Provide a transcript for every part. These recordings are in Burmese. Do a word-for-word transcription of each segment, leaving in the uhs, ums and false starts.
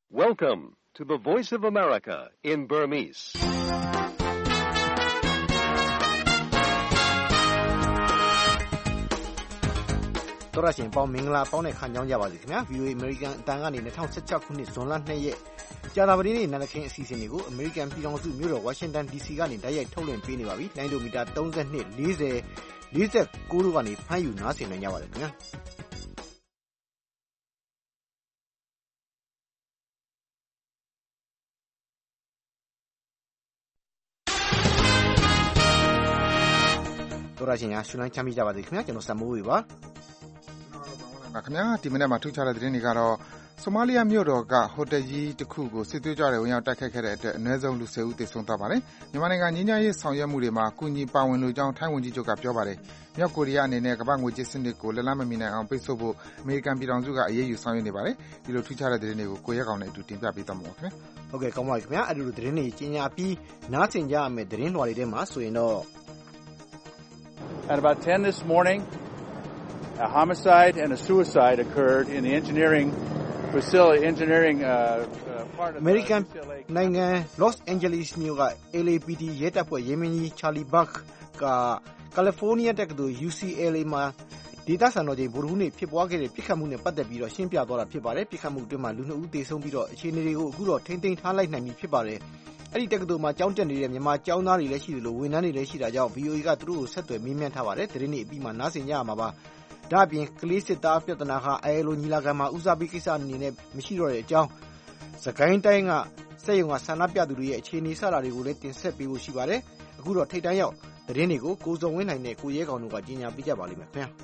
Welcome to the Voice of America in Burmese. ။သောရရှင်ပေါင်းမင်္ဂလာပေါင်းတဲ့ခန်းကြောင်းကြပါစေခင်ဗျာ ဗီအိုအေ American အတန်ကနေ၂၀၁၆ခုနှစ်ဇွန်လ၂ရက်ကြာသပတေးနေ့နံနက်ခင်းအစီအစဉ်တွေကို American ပြည်ထောင်စုမြို့တော် Washington ဒီ စီ ကနေတိုက်ရိုက်ထုတ်လွှင့်ပေးနေပါပြီ။လိုင်းဒိုမီတာ၃၂ ၄၀ ၄၉တို့ကနေဖမ်းယူနားဆင်နိုင်ကြပါတယ်ခင်ဗျာ။သောရရှင်များရှုလိုင်းချမ်းမြေ့ကြပါစေခင်ဗျာကျွန်တော်စံမိုးဝေပါခင်ဗျာဒီမနေ့မှာထူးခြားတဲ့သတင်းတွေကတော့ဆိုမာလီယာမြို့တော်ကဟိုတယ်ကြီးတစ်ခုကိုစစ်သွေးကြွတွေဝင်ရောက်တိုက်ခိုက်ခဲ့တဲ့အတွက်အနည်းဆုံးလူ၁၀ဦးသေဆုံးသွားပါတယ်။မြန်မာနိုင်ငံငြိမ်းချမ်းရေးဆောင်ရွက်မှုတွေမှာကူညီပါဝင်လိုကြောင်းထိုင်းဝန်ကြီးချုပ်ကပြောပါတယ်။မြောက်ကိုရီးယားအနေနဲ့ကမ္ဘာငွေကြေးစနစ်ကိုလက်လန်းမမီနိုင်အောင်ပိတ်ဆို့ဖို့အမေရိကန်ပြည်ထောင်စုကအရေးယူဆောင်ရွက်နေပါတယ်။ဒီလိုထူးခြားတဲ့သတင်းတွေကိုကိုရဲကောင်နဲ့အတူတင်ပြပေးသွားမှာပါခင်ဗျာ။ဟုတ်ကဲ့ကောင်းပါပြီခင်ဗျာ။အဲဒီလိုသတင်းတွေကြီးညာပြီးနားဆင်ကြရမယ့်သတင်းလွှာတွေထဲမှာဆိုရင်တော့ At about ten this morning, a homicide and a suicide occurred in the engineering facility, engineering uh, uh, part of American နိုင်ငံ Los Angeles မြို့က L A P D ရဲတပ်ဖွဲ့ရဲမင်းကြီး Charlie Buck က California တက္ကသိုလ် U C L A မှာဒေသစံတော်ချိန်ဗုဒ္ဓဟူးနေ့ဖြစ်ပွားခဲ့တဲ့ပြစ်ခတ်မှုနဲ့ပတ်သက်ပြီးတော့ရှင်းပြသွားတာဖြစ်ပါတယ်။ပြစ်ခတ်မှုအတွင်းမှာလူနှစ်ဦးသေဆုံးပြီးတော့အခြေအနေတွေကိုအခုတော့ထိန်းသိမ်းထားလိုက်နိုင်ပြီဖြစ်ပါတယ်။အဲ့ဒီတက္ကသိုလ်မှာကျောင်းတက်နေတဲ့မြန်မာကျောင်းသားတွေလည်းရှိတယ်လို့ဝန်ထမ်းတွေလည်းရှိတာကြောင့် V O A ကသူတို့ကိုဆက်သွယ်မေးမြန်းထားပါတယ်။သတင်းတွေအပြီးမှာနားဆင်ကြရမှာပါ။ဒါ့အပြင်ကလေးစစ်သားပြဿနာဟာ I L O ညီလာခံမှာဦးစားပေးကိစ္စအနေနဲ့မရှိတော့တဲ့အကြောင်းစကိုင်းတိုင်းကစက်ရုံကဆန္ဒပြသူတွေရဲ့အခြေအနေစတာတွေကိုလည်းတင်ဆက်ပေးဖို့ရှိပါတယ်။အခုတော့ထိပ်တန်းရောက်သတင်းတွေကိုကိုစုံဝင်းနိုင်နဲ့ကိုရဲကောင်တို့ကကြီးညာပေးကြပါလိမ့်မယ်ခင်ဗျာ။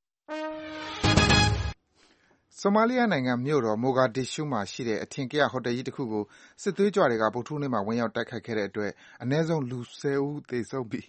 ဆိုမာလီယာနိုင်ငံမြို့တော်မိုဂါဒစ်ရှူးမှာရှိတဲ့အထင်ကရဟိုတယ်ကြီးတစ်ခုကိုစစ်သွေးကြွတွေကဗုဒ္ဓဟူးနေ့မှာဝင်ရောက်တိုက်ခိုက်ခဲ့တဲ့အတွက်အနည်းဆုံးလူ၁၀ဦးသေဆုံးပြီး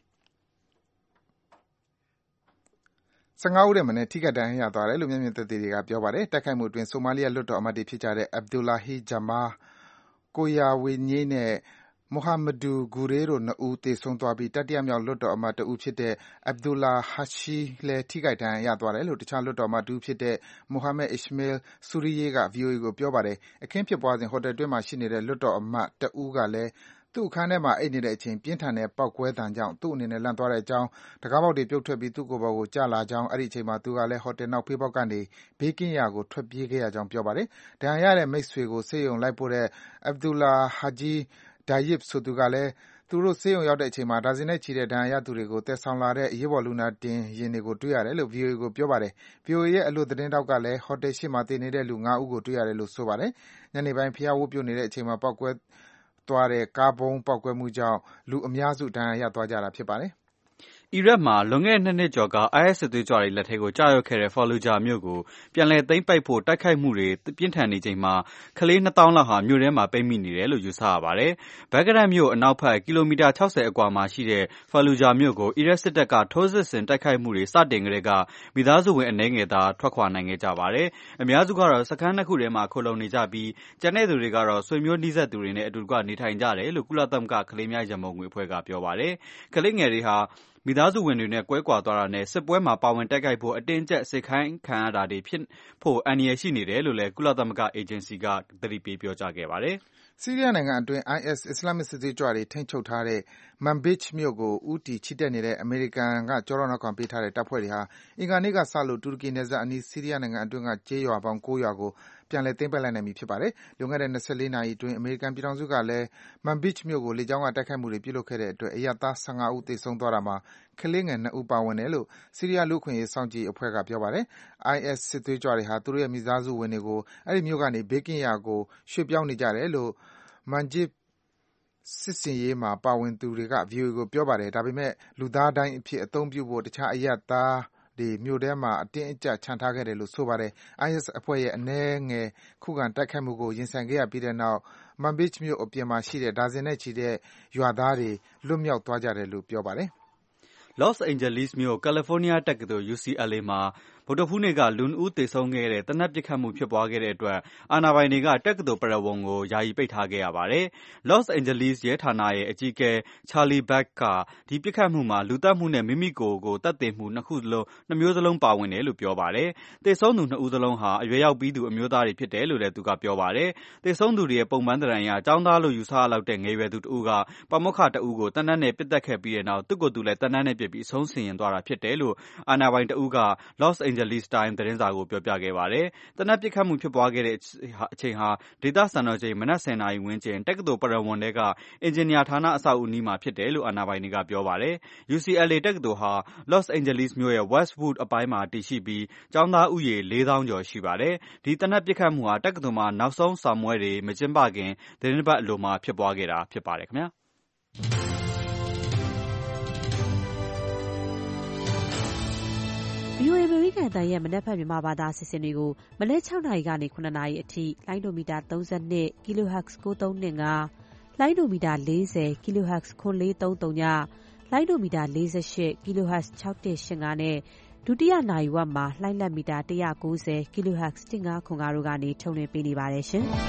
၁၅ဦးထက်မနည်းထိခိုက်ဒဏ်ရာရသွားတယ်လို့မျက်မြင်သက်သေတွေကပြောပါတယ်။တိုက်ခိုက်မှုအတွင်းဆိုမာလီယာလွှတ်တော်အမတ်တွေဖြစ်ကြတဲ့ Abdullahi Jammeh, ကိုရာဝေညိနဲ့ Mohamedou Gureh တို့နှစ်ဦးသေဆုံးသွားပြီးတတိယမြောက်လွှတ်တော်အမတ်တဦးဖြစ်တဲ့ Abdullah Hashi လည်းထိခိုက်ဒဏ်ရာရသွားတယ်လို့တခြားလွှတ်တော်အမတ်တဦးဖြစ်တဲ့ Mohamed Ismail Sourieya က V O A ကိုပြောပါတယ်။အခင်းဖြစ်ပွားစဉ်ဟိုတယ်အတွင်းမှာရှိနေတဲ့လွှတ်တော်အမတ်တဦးကလည်းသူ့အခန်းထဲမှာအိပ်နေတဲ့အချိန်ပြင်းထန်တဲ့ပေါက်ကွဲသံကြောင့်သူ့အနေနဲ့လန့်သွားတဲ့အကြောင်းတံခါးပေါက်တွေပြုတ်ထွက်ပြီးသူ့ကိုယ်ပေါ်ကိုကျလာကြောင်းအဲဒီအချိန်မှာသူကလည်းဟိုတယ်နောက်ဖေးပေါက်ကနေဘေးကင်းရာကိုထွက်ပြေးခဲ့ရကြောင်းပြောပါတယ်။ဒဏ်ရာရတဲ့မိတ်ဆွေကိုဆေးရုံလိုက်ပို့တဲ့ Abdullah Haji Dayib ဆိုသူကလည်းသူတို့ဆေးရုံရောက်တဲ့အချိန်မှာဒါဇင်နဲ့ချီတဲ့ဒဏ်ရာရသူတွေကိုသယ်ဆောင်လာတဲ့အရေးပေါ်လူနာတင်ယာဉ်တွေကိုတွေ့ရတယ်လို့ V O A ကိုပြောပါတယ်။ V O A ရဲ့အလွတ်သတင်းထောက်ကလည်းဟိုတယ်ရှေ့မှာသေနေတဲ့လူ၅ဦးကိုတွေ့ရတယ်လို့ဆိုပါတယ်။ညနေပိုင်းဘုရားဝတ်ပြုနေတဲ့အချိန်မှာပေါက်ကွဲသွားတဲ့ကားဗုံးပေါက်ကွဲမှုကြောင့်လူအများစုဒဏ်ရာရသွားကြတာဖြစ်ပါတယ်။အီရတ်မှာလွန်ခဲ့တဲ့နှစ်နှစ်ကျော်က I S စစ်သွေးကြွတွေလက်ထဲကိုကျရောက်ခဲ့တဲ့ Fallujah မြို့ကိုပြန်လည်သိမ်းပိုက်ဖို့တိုက်ခိုက်မှုတွေပြင်းထန်နေချိန်မှာကလေးနှစ်သောင်းလောက်ဟာမြို့ထဲမှာပိတ်မိနေတယ်လို့ယူဆရပါတယ်။ဘဂ္ဂဒက်မြို့အနောက်ဘက်ကီလိုမီတာ၆၀အကွာမှာရှိတဲ့ Fallujah မြို့ကိုအီရတ်စစ်တပ်ကထိုးစစ်ဆင်တိုက်ခိုက်မှုတွေစတင်ကတည်းကမိသားစုဝင်အနည်းငယ်သာထွက်ခွာနိုင်ခဲ့ကြပါတယ်။အများစုကတော့စခန်းနှစ်ခုထဲမှာခိုလုံနေကြပြီးကျန်တဲ့သူတွေကတော့ဆွေမျိုးနှီးစပ်သူတွေနဲ့အတူတကွနေထိုင်ကြတယ်လို့ကုလသမဂ္ဂကလေးများရန်ပုံငွေအဖွဲ့ကပြောပါတယ်။ကလေးငယ်တွေဟာမိသားစုဝင်တွေနဲ့ကွဲကွာသွားတာနဲ့စစ်ပွဲမှာပါဝင်တိုက်ခိုက်ဖို့အတင်းကျပ်စိတ်ခိုင်းခံရတာတွေဖြစ်ဖို့အန္တရာယ်ရှိနေတယ်လို့လည်းကုလသမဂ္ဂအေဂျင်စီကသတိပေးပြောကြားခဲ့ပါတယ်။ဆီးရီးယားနိုင်ငံအတွင်း I S အစ္စလာမ်စစ်သွေးကြွတွေထိန်းချုပ်ထားတဲ့ Manbij မြို့ကိုဦးတည်ချီတက်နေတဲ့အမေရိကန်ကကျောထောက်နောက်ခံပေးထားတဲ့တပ်ဖွဲ့တွေဟာအင်္ဂါနေ့ကစလို့တူရကီနယ်စပ်အနီးဆီးရီးယားနိုင်ငံအတွင်းကကျေးရွာပေါင်း၉ရွာကိုပြန်လည်သိမ်းပိုက်လိုက်နိုင်ပြီဖြစ်ပါတယ်။လွန်ခဲ့တဲ့၂၄နာရီအတွင်းအမေရိကန်ပြည်ထောင်စုကလည်း Manbij မြို့ကိုလေကြောင်းကတိုက်ခိုက်မှုတွေပြုလုပ်ခဲ့တဲ့အတွက်အရပ်သား၁၅ဦးသေဆုံးသွားတာမှာကလေးငယ်၂ဦးပါဝင်တယ်လို့ဆီးရီးယားလူ့အခွင့်အရေးစောင့်ကြည့်ရေးအဖွဲ့ကပြောပါတယ်။ I S စစ်သွေးကြွတွေဟာသူတို့ရဲ့မိသားစုဝင်တွေကိုအဲဒီမြို့ကနေဘေးကင်းရာကိုရွှေ့ပြောင်းနေကြတယ်လို့ Manbij စစ်ဆင်ရေးမှာပါဝင်သူတွေက V O A ကိုပြောပါတယ်။ဒါပေမဲ့လူသားဒိုင်းအဖြစ်အသုံးပြုဖို့တခြားအရပ်သားတွေမြို့ထဲမှာအတင်းအကျပ်ချန်ထားခဲ့တယ်လို့ဆိုပါတယ်။ I S အဖွဲ့ရဲ့အနည်းငယ်ခုခံတိုက်ခိုက်မှုကိုရင်ဆိုင်ခဲ့ရပြီးတဲ့နောက် Manbij မြို့အပြင်မှာရှိတဲ့ဒါဇင်နဲ့ချီတဲ့ရွာသားတွေလွတ်မြောက်သွားကြတယ်လို့ပြောပါတယ်။ Los Angeles မြို့ California တက္ကသိုလ် U C L A မှာဗဗုဒ္ဓဟူးနေ့ကလူနှစ်ဦးသေဆုံးခဲ့တဲ့သေနတ်ပစ်ခတ်မှုဖြစ်ပွားခဲ့တဲ့အတွက်အာဏာပိုင်တွေကတက္ကသိုလ်ပရဝုဏ်ကိုယာယီပိတ်ထားခဲ့ရပါတယ်။ Los Angeles ရဲဌာနရဲ့အကြီးအကဲ Charlie Buck ကဒီပစ်ခတ်မှုမှာလူသတ်မှုနဲ့မိမိကိုယ်ကိုသတ်သေမှုနှစ်ခုစလုံးနှစ်မျိုးစလုံးပါဝင်တယ်လို့ပြောပါတယ်။သေဆုံးသူနှစ်ဦးစလုံးဟာအရွယ်ရောက်ပြီးသူအမျိုးသားတွေဖြစ်တယ်လို့လည်းသူကပြောပါတယ်။သေဆုံးသူတွေရဲ့ပုံမှန်သဏ္ဍာန်အရကျောင်းသားလို့ယူဆရလောက်တဲ့ငယ်ရွယ်သူတဦးကပါမောက္ခတဦးကိုသေနတ်နဲ့ပစ်သတ်ခဲ့ပြီးတဲ့နောက်သူ့ကိုယ်သူလည်းသေနတ်နဲ့ပစ်ပြီးအဆုံးစီရင်သွားတာဖြစ်တယ်လို့အာဏာပိုင်တဦးက Los Angeles Times သတင်းစာကိုပြောပြခဲ့ပါတယ်။သေနတ်ပစ်ခတ်မှုဖြစ်ပွားခဲ့တဲ့အချိန်ဟာဒေသစံတော်ချိန်မနက်ဆယ်နာရီဝန်းကျင်တက္ကသိုလ်ပရဝုဏ်ထဲကအင်ဂျင်နီယာဌာနအဆောက်အဦနီးမှာဖြစ်တယ်လို့အာဏာပိုင်တွေကပြောပါတယ်။ U C L A တက္ကသိုလ်ဟာ Los Angeles မြို့ရဲ့ Westwood အပိုင်းမှာတည်ရှိပြီးကျောင်းသားဦးရေလေးသောင်းကျော်ရှိပါတယ်။ဒီသေနတ်ပစ်ခတ်မှုဟာတက္ကသိုလ်မှာနောက်ဆုံးစာမေးပွဲတွေမကျင်းပခင်သီတင်းပတ်အလိုမှာဖြစ်ပွားခဲ့တာဖြစ်ပါတယ်ခင်ဗျာ။ဗွီအိုအေ အမေရိကန်အသံရဲ့မနက်ဖြန်မြန်မာဘာသာအစီအစဉ်တွေကိုမနက်၆နာရီကနေခုနှစ်နာရီအထိလိုင်းဒိုမီတာသုံး၂ kilohertz ကိုးသုံး၂၅ လိုင်းဒိုမီတာ၄၀ kilohertz ခွန်လေးသုံးသုံးည လိုင်းဒိုမီတာ၄၈ kilohertz ၆၁၈၅နဲ့ဒုတိယနာရီဝက်မှာလှိုင်းလက်မီတာ၁၉၀ kilohertz ၁၅ခွန်၅တို့ကနေထုတ်လွှင့်ပေးနေပါတယ်ရှင်။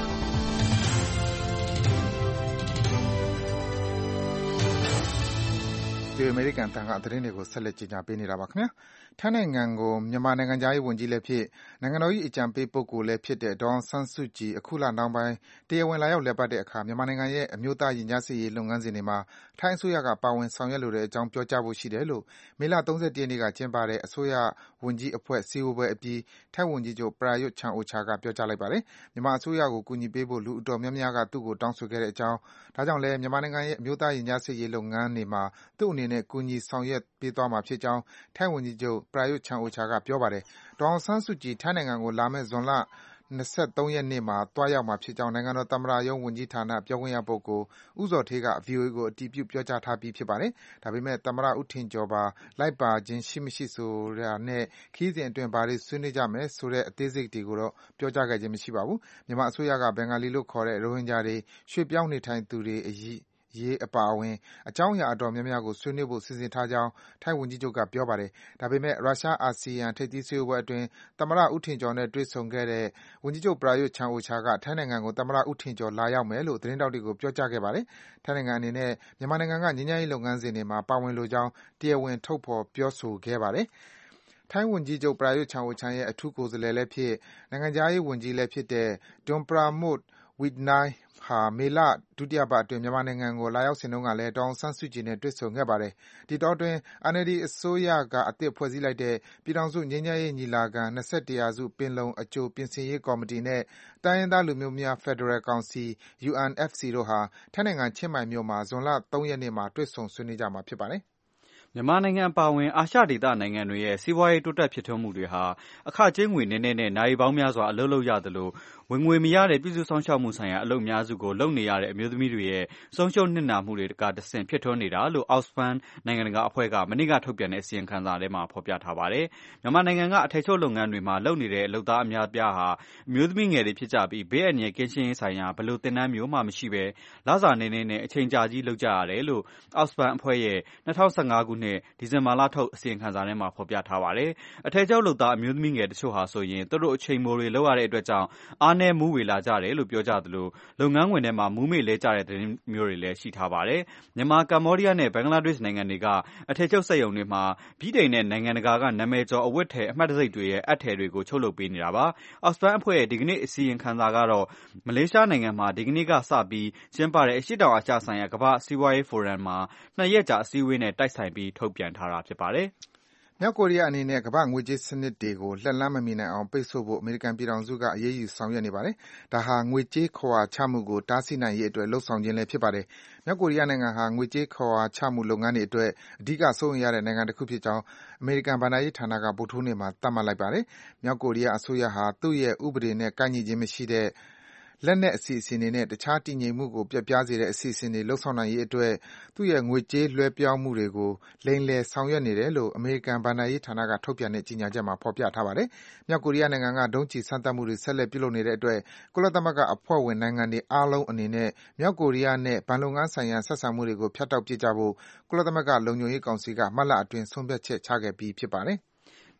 ဒီအမေရိကန်တန်ခါသတင်းတွေကိုဆက်လက်ကြီးညာပေးနေတာပါခင်ဗျာထိုင်းနိုင်ငံကိုမြန်မာနိုင်ငံသားရေးဝန်ကြီးလည်းဖြစ်နိုင်ငံတော်၏အကြံပေးပုဂ္ဂိုလ်လည်းဖြစ်တဲ့ဒေါ်အောင်ဆန်းစုကြည်အခုလနောက်ပိုင်းတရားဝင်လာရောက်လည်ပတ်တဲ့အခါမြန်မာနိုင်ငံရဲ့အမျိုးသားရင်ကြားစေ့ရေးလုပ်ငန်းစဉ်တွေမှာထိုင်းအစိုးရကပါဝင်ဆောင်ရွက်လိုတဲ့အကြောင်းပြောကြားဖို့ရှိတယ်လို့မေလ၃၁ရက်နေ့ကကျင်းပတဲ့အစိုးရဝန်ကြီးအဖွဲ့စည်းဝေးပွဲအပြီးထိုင်းဝန်ကြီးချုပ်ပရာယွတ်ချန်အိုချာကပြောကြားလိုက်ပါတယ်မြန်မာအစိုးရကိုကူညီပေးဖို့လူအတော်များများကသူ့ကိုတောင်းဆိုခဲ့တဲ့အကြောင်းဒါကြောင့်လည်းမြန်မာနိုင်ငံရဲ့အမျိုးသားရင်ကြားစေ့ရေးလုပ်ငန်းတွေမှာသူ့အနေနဲ့ကူညီဆောင်ရွက်ပေးသွားမှာဖြစ်ကြောင်းထိုင်းဝန်ကြီးချုပ်ပရာယွတ်ချန်အိုချာကပြောပါတယ်ဒေါ်အောင်ဆန်းစုကြည်ထိုင်းနိုင်ငံကိုလာမယ့်ဇွန်လ၂၃ရက်နေ့မှာသွားရောက်မှာဖြစ်ကြောင်းနိုင်ငံတော်သမ္မတရုံးဝန်ကြီးဌာနပြောခွင့်ရပုဂ္ဂိုလ်ဦးဇော်ဌေးက ဗွီအိုအေကိုအတည်ပြုပြောကြားထားပြီးဖြစ်ပါတယ်ဒါပေမဲ့သမ္မတဦးထင်ကျော်ပါလိုက်ပါခြင်းရှိမရှိဆိုတာနဲ့ခရီးစဉ်အတွင်းဘာတွေဆွေးနွေးကြမယ်ဆိုတဲ့အသေးစိတ်တွေကိုတော့ပြောကြားခဲ့ခြင်းမရှိပါဘူးမြန်မာအစိုးရကဘင်္ဂါလီလို့ခေါ်တဲ့ရိုဟင်ဂျာတွေရွှေ့ပြောင်းနေထိုင်သူတွေအရေးအပါအဝင်အကြောင်းအရာအတော်များများကိုဆွေးနွေးဖို့စီစဉ်ထားကြောင်းထိုင်းဝန်ကြီးချုပ်ကပြောပါတယ်ဒါပေမဲ့ရုရှားအာဆီယံထိပ်သီးစည်းဝေးပွဲအတွင်းသမ္မတဦးထင်ကျော်နဲ့တွေ့ဆုံခဲ့တဲ့ဝန်ကြီးချုပ်ပရာယွတ်ချန်အိုချာကထိုင်းနိုင်ငံကိုသမ္မတဦးထင်ကျော်လာရောက်မယ်လို့သတင်းထောက်တွေကိုပြောကြားခဲ့ပါတယ်ထိုင်းနိုင်ငံအနေနဲ့မြန်မာနိုင်ငံကငြိမ်းချမ်းရေးလုပ်ငန်းစဉ်တွေမှာပါဝင်လိုကြောင်းတရားဝင်ထုတ်ဖော်ပြောဆိုခဲ့ပါတယ်ထိုင်းဝန်ကြီးချုပ်ပရာယွတ်ချန်အိုချာရဲ့အထူးကိုယ်စားလှယ်လည်းဖြစ်နိုင်ငံခြားရေးဝန်ကြီးလည်းဖြစ်တဲ့ဒွန်ပရာမွတ်ဝိနိုင် ဟာမေလဒုတိယပတ်အတွင်းမြန်မာနိုင်ငံကိုလာရောက်စဉ်တုန်းကလည်းဒေါ်အောင်ဆန်းစုကြည်နဲ့တွေ့ဆုံခဲ့ပါတယ်။ဒီတောအတွင်း အန်အယ်လ်ဒီအစိုးရကအသစ်ဖွဲ့စည်းလိုက်တဲ့ပြည်ထောင်စုငြိမ်းချမ်းရေးညီလာခံ-၂၁ရာစုပင်လုံအကြိုပြင်ဆင်ရေးကော်မတီနဲ့တိုင်းရင်းသားလူမျိုးများဖက်ဒရယ်ကောင်စီ ယူ အန် အက်ဖ် စီ တို့ဟာထိုင်းနိုင်ငံချင်းမိုင်မြို့မှာဇွန်လ၃ရက်နေ့မှာတွေ့ဆုံဆွေးနွေးကြမှာဖြစ်ပါတယ်။မြန်မာနိုင်ငံအပါအဝင်အာရှဒေသနိုင်ငံတွေရဲ့စီးပွားရေးတိုးတက်ဖြစ်ထွန်းမှုတွေဟာအခကြေးငွေနည်းနည်းနဲ့နိုင်ပေါင်းများစွာအလုပ်လုပ်ရသလိုဝင်ငွေမရတဲ့ပြည်သူ့ဆောင်ရှောက်မှုဆိုင်ရာအလုပ်များစုကိုလုပ်နေရတဲ့အမျိုးသမီးတွေရဲ့ဆုံးရှုံးနစ်နာမှုတွေကတဆင့်ဖြစ်ထွန်းနေတာလို့ Oxfam နိုင်ငံတကာအဖွဲ့ကမနေ့ကထုတ်ပြန်တဲ့အစီရင်ခံစာထဲမှာဖော်ပြထားပါတယ်။မြန်မာနိုင်ငံကအထည်ချုပ်လုပ်ငန်းတွေမှာလုပ်နေတဲ့အလုပ်သားအများပြားဟာအမျိုးသမီးငယ်တွေဖြစ်ကြပြီးဘေးအန္တရာယ်ကင်းရှင်းရေးဆိုင်ရာဘယ်လိုသင်တန်းမျိုးမှမရှိဘဲလစာနေနေနဲ့အချိန်ကြာကြီးလုပ်ကြရတယ်လို့ Oxfam အဖွဲ့ရဲ့၂၀၁၅ခုနှစ်ဒီဇင်ဘာလထုတ်အစီရင်ခံစာထဲမှာဖော်ပြထားပါတယ်။အထည်ချုပ်လုပ်သားအမျိုးသမီးငယ်တချို့ဟာဆိုရင်သူတို့အချိန်မိုးတွေလုပ်ရတဲ့အတွက်ကြောင့်အားနည်းမူးဝေလာကြတယ်လို့ပြောကြသလိုလုပ်ငန်းခွင်ထဲမှာမူးမေ့လဲကြတဲ့သတင်းမျိုးတွေလည်းရှိထားပါတယ်။မြန်မာကမ္ဘောဒီးယားနဲ့ဘင်္ဂလားဒေ့ရှ်နိုင်ငံတွေကအထည်ချုပ်စက်ရုံတွေမှာဗြိတိန်နဲ့နိုင်ငံတကာကနာမည်ကျော်အဝတ်ထည်အမှတ်တံဆိပ်တွေရဲ့အပ်ထည်တွေကိုချုပ်လုပ်ပေးနေတာပါ။ Oxfam အဖွဲ့ရဲ့ဒီကနေ့အစီရင်ခံစာကတော့မလေးရှားနိုင်ငံမှာဒီကနေ့ကစပြီးကျင်းပတဲ့အရှေ့တောင်အာရှဆိုင်ရာကမ္ဘာ့စီးပွားရေးဖိုရမ်မှာနှစ်ရက်ကြာအစည်းအဝေးနဲ့တိုက်ဆိုင်ပြီးထုတ်ပြန်ထားတာဖြစ်ပါတယ်။မြောက်ကိုရီးယားအနေနဲ့ကမ္ဘာ့ငွေကြေးစနစ်တွေကိုလက်လှမ်းမမီနိုင်အောင်ပိတ်ဆို့ဖို့အမေရိကန်ပြည်ထောင်စုကအရေးယူဆောင်ရွက်နေပါတယ်။ဒါဟာငွေကြေးခဝါချမှုကိုတားဆီးနိုင်ရေးအတွက်လုပ်ဆောင်ခြင်းလည်းဖြစ်ပါတယ်။မြောက်ကိုရီးယားနိုင်ငံဟာငွေကြေးခဝါချမှုလုပ်ငန်းတွေအတွက်အဓိကစိုးရိမ်ရတဲ့နိုင်ငံတစ်ခုဖြစ်ကြောင်းအမေရိကန်ဘဏ္ဍာရေးဌာနကဗုဒ္ဓဟူးနေ့မှာသတ်မှတ်လိုက်ပါတယ်။မြောက်ကိုရီးယားအစိုးရဟာသူ့ရဲ့ဥပဒေနဲ့ကိုက်ညီခြင်းမရှိတဲ့လက်နက်အစီအစဉ်တွေနဲ့တခြားတည်ငြိမ်မှုကိုပျက်ပြားစေတဲ့အစီအစဉ်တွေလုပ်ဆောင်နိုင်ရေးအတွက်သူ့ရဲ့ငွေကြေးလွှဲပြောင်းမှုတွေကိုလိမ်လည်ဆောင်ရွက်နေတယ်လို့အမေရိကန်ဘဏ္ဍာရေးဌာနကထုတ်ပြန်တဲ့ကြေညာချက်မှာဖော်ပြထားပါတယ်။မြောက်ကိုရီးယားနိုင်ငံကဒုံးကျည်စမ်းသပ်မှုတွေဆက်လက်ပြုလုပ်နေတဲ့အတွက်ကုလသမဂ္ဂအဖွဲ့ဝင်နိုင်ငံတွေအားလုံးအနေနဲ့မြောက်ကိုရီးယားနဲ့ဘဏ်လုပ်ငန်းဆိုင်ရာဆက်ဆံမှုတွေကိုဖြတ်တောက်ပစ်ကြဖို့ကုလသမဂ္ဂလုံခြုံရေးကောင်စီကမတ်လအတွင်းဆုံးဖြတ်ချက်ချခဲ့ပြီးဖြစ်ပါတယ်။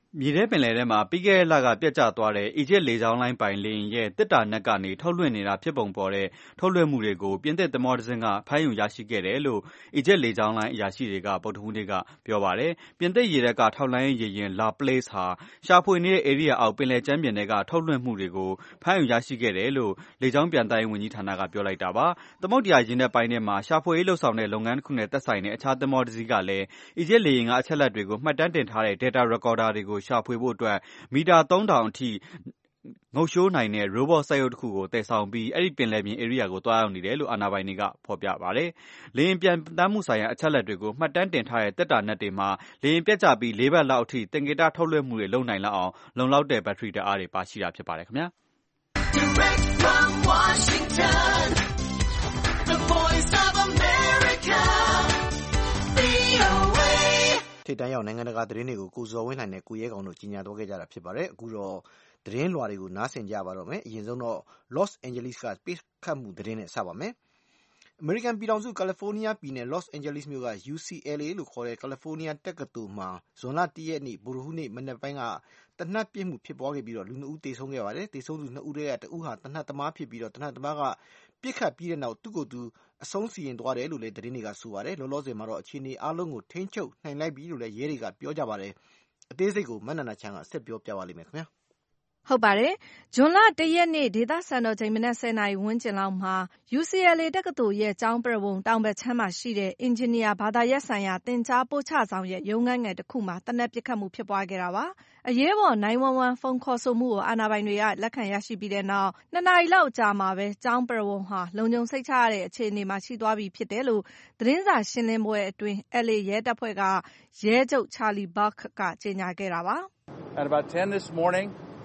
မြေထဲပင်လယ်ထဲမှာပြီးခဲ့တဲ့လကပြတ်ကျသွားတဲ့အီဂျစ်လေကြောင်းလိုင်းပိုင်လေယာဉ်ရဲ့တစ်တာနက်ကနေထုတ်လွှင့်နေတာဖြစ်ပုံပေါ်တဲ့ထုတ်လွှင့်မှုတွေကိုပြင်သစ်သင်္ဘောတစ်စင်းကဖမ်းယူရရှိခဲ့တယ်လို့အီဂျစ်လေကြောင်းလိုင်းအရာရှိတွေကဗုဒ္ဓဟူးနေ့ကပြောပါတယ်။ပြင်သစ်ရေတပ်ကထောက်လှမ်းရေးရေယာဉ် La Place ဟာရှာဖွေနေတဲ့ဧရိယာအောက်ပင်လယ်ကြမ်းပြင်တွေကထုတ်လွှင့်မှုတွေကိုဖမ်းယူရရှိခဲ့တယ်လို့လေကြောင်းပြန်ကြားရေးဝန်ကြီးဌာနကပြောလိုက်တာပါ။သမုဒ္ဒရာရေနက်ပိုင်းထဲမှာရှာဖွေရေးလှုပ်ဆောင်တဲ့လုပ်ငန်းတစ်ခုနဲ့သက်ဆိုင်တဲ့အခြားသင်္ဘောတစ်စီးကလည်းအီဂျစ်လေယာဉ်ကအချက်အလက်တွေကိုမှတ်တမ်းတင်ထားတဲ့ data recorder တွေကိုရှာဖွေဖို့အတွက်မီတာသုံးထောင်အထိငုတ်ရှိုးနိုင်တဲ့ robot စက်ရုပ်တစ်ခုကိုတည်ဆောင်ပြီးအဲ့ဒီပင်လယ်ပြင်ဧရိယာကိုတွားရောက်နေတယ်လို့အာဏာပိုင်တွေကဖော်ပြပါတယ်။လေယာဉ်ပြန်တမ်းမှုဆိုင်ရာအချက်အလက်တွေကိုမှတ်တမ်းတင်ထားတဲ့တက်တာနက်တွေမှာလေယာဉ်ပြတ်ကျပြီးလေးဘက်လောက်အထိသင်္ကေတထုတ်လွှင့်မှုတွေလုပ်နိုင်လောက်အောင်လုံလောက်တဲ့ဘက်ထရီဓာတ်အားတွေပါရှိတာဖြစ်ပါတယ်ခင်ဗျာ။ Direct from Washington, the voice of America, ထိပ်တန်းရောက်နိုင်ငံတကာသတင်းတွေကိုကိုဇော်ဝင်းလှိုင်နဲ့ကိုရဲကောင်တို့ကြီးညာသွားခဲ့ကြတာဖြစ်ပါတယ်အခုတော့သတင်းလွှာတွေကိုနားဆင်ကြပါတော့မယ်အရင်ဆုံးတော့ Los Angeles ကပိတ်ခတ်မှုသတင်းနဲ့စပါမယ်အမေရိကန်ပြည်ထောင်စုကယ်လီဖိုးနီးယားပြည်နယ် Los Angeles မြို့က U C L A လို့ခေါ်တဲ့ကယ်လီဖိုးနီးယားတက္ကသိုလ်မှာဇွန်လတစ်ရက်နေ့ဗုဒ္ဓဟူးနေ့မနက်ပိုင်းကတနတ်ပြစ်မှုဖြစ်ပွားခဲ့ပြီးတော့လူနှစ်ဦးသေဆုံးခဲ့ပါတယ်သေဆုံးသူနှစ်ဦးထဲကတဦးဟာတနတ်သမားဖြစ်ပြီးတော့တနတ်သမားကပြစ်ခတ်ပြီးတဲ့နောက်သူ့ကိုယ်သူအဆုံးစီရင်သွားတယ်လို့လည်းသတင်းတွေကဆိုပါတယ်လောလောဆယ်မှာတော့အခြေအနေအလုံးကိုထိန်းချုပ်နိုင်လိုက်ပြီလို့လည်းရဲတွေကပြောကြပါတယ်အသေးစိတ်ကိုမနန္ဒာချမ်းကဆက်ပြောပြပါလိမ့်မယ်ခင်ဗျာဟုတ်ပါတယ်။ဇွန်လတစ်ရက်နေ့ဒေသစံတော်ချိန်မနက်ဆယ်နာရီဝန်းကျင်လောက်မှာ U C L A တက္ကသိုလ်ရဲ့ကျောင်းပြပုံတောင်ဘက်ချမ်းမှာရှိတဲ့အင်ဂျင်နီယာဘာသာရပ်ဆိုင်ရာသင်ကြားပို့ချဆောင်ရဲ့ရုံးခန်းငယ်တစ်ခုမှာတနက်ပစ်ခတ်မှုဖြစ်ပွားခဲ့တာပါ။အရေးပေါ်nine one oneဖုန်းခေါ်ဆိုမှုကိုအာဏာပိုင်တွေကလက်ခံရရှိပြီးတဲ့နောက်နှစ်နာရီလောက်အကြာမှာပဲကျောင်းပြပုံဟာလုံခြုံစိတ်ချရတဲ့အခြေအနေမှာရှိသွားပြီဖြစ်တယ်လို့သတင်းစာရှင်းလင်းပွဲအတွင်း L A ရဲတပ်ဖွဲ့ကရဲချုပ် Charlie Buck ကကြေညာခဲ့တာပါ။ At about ten this morning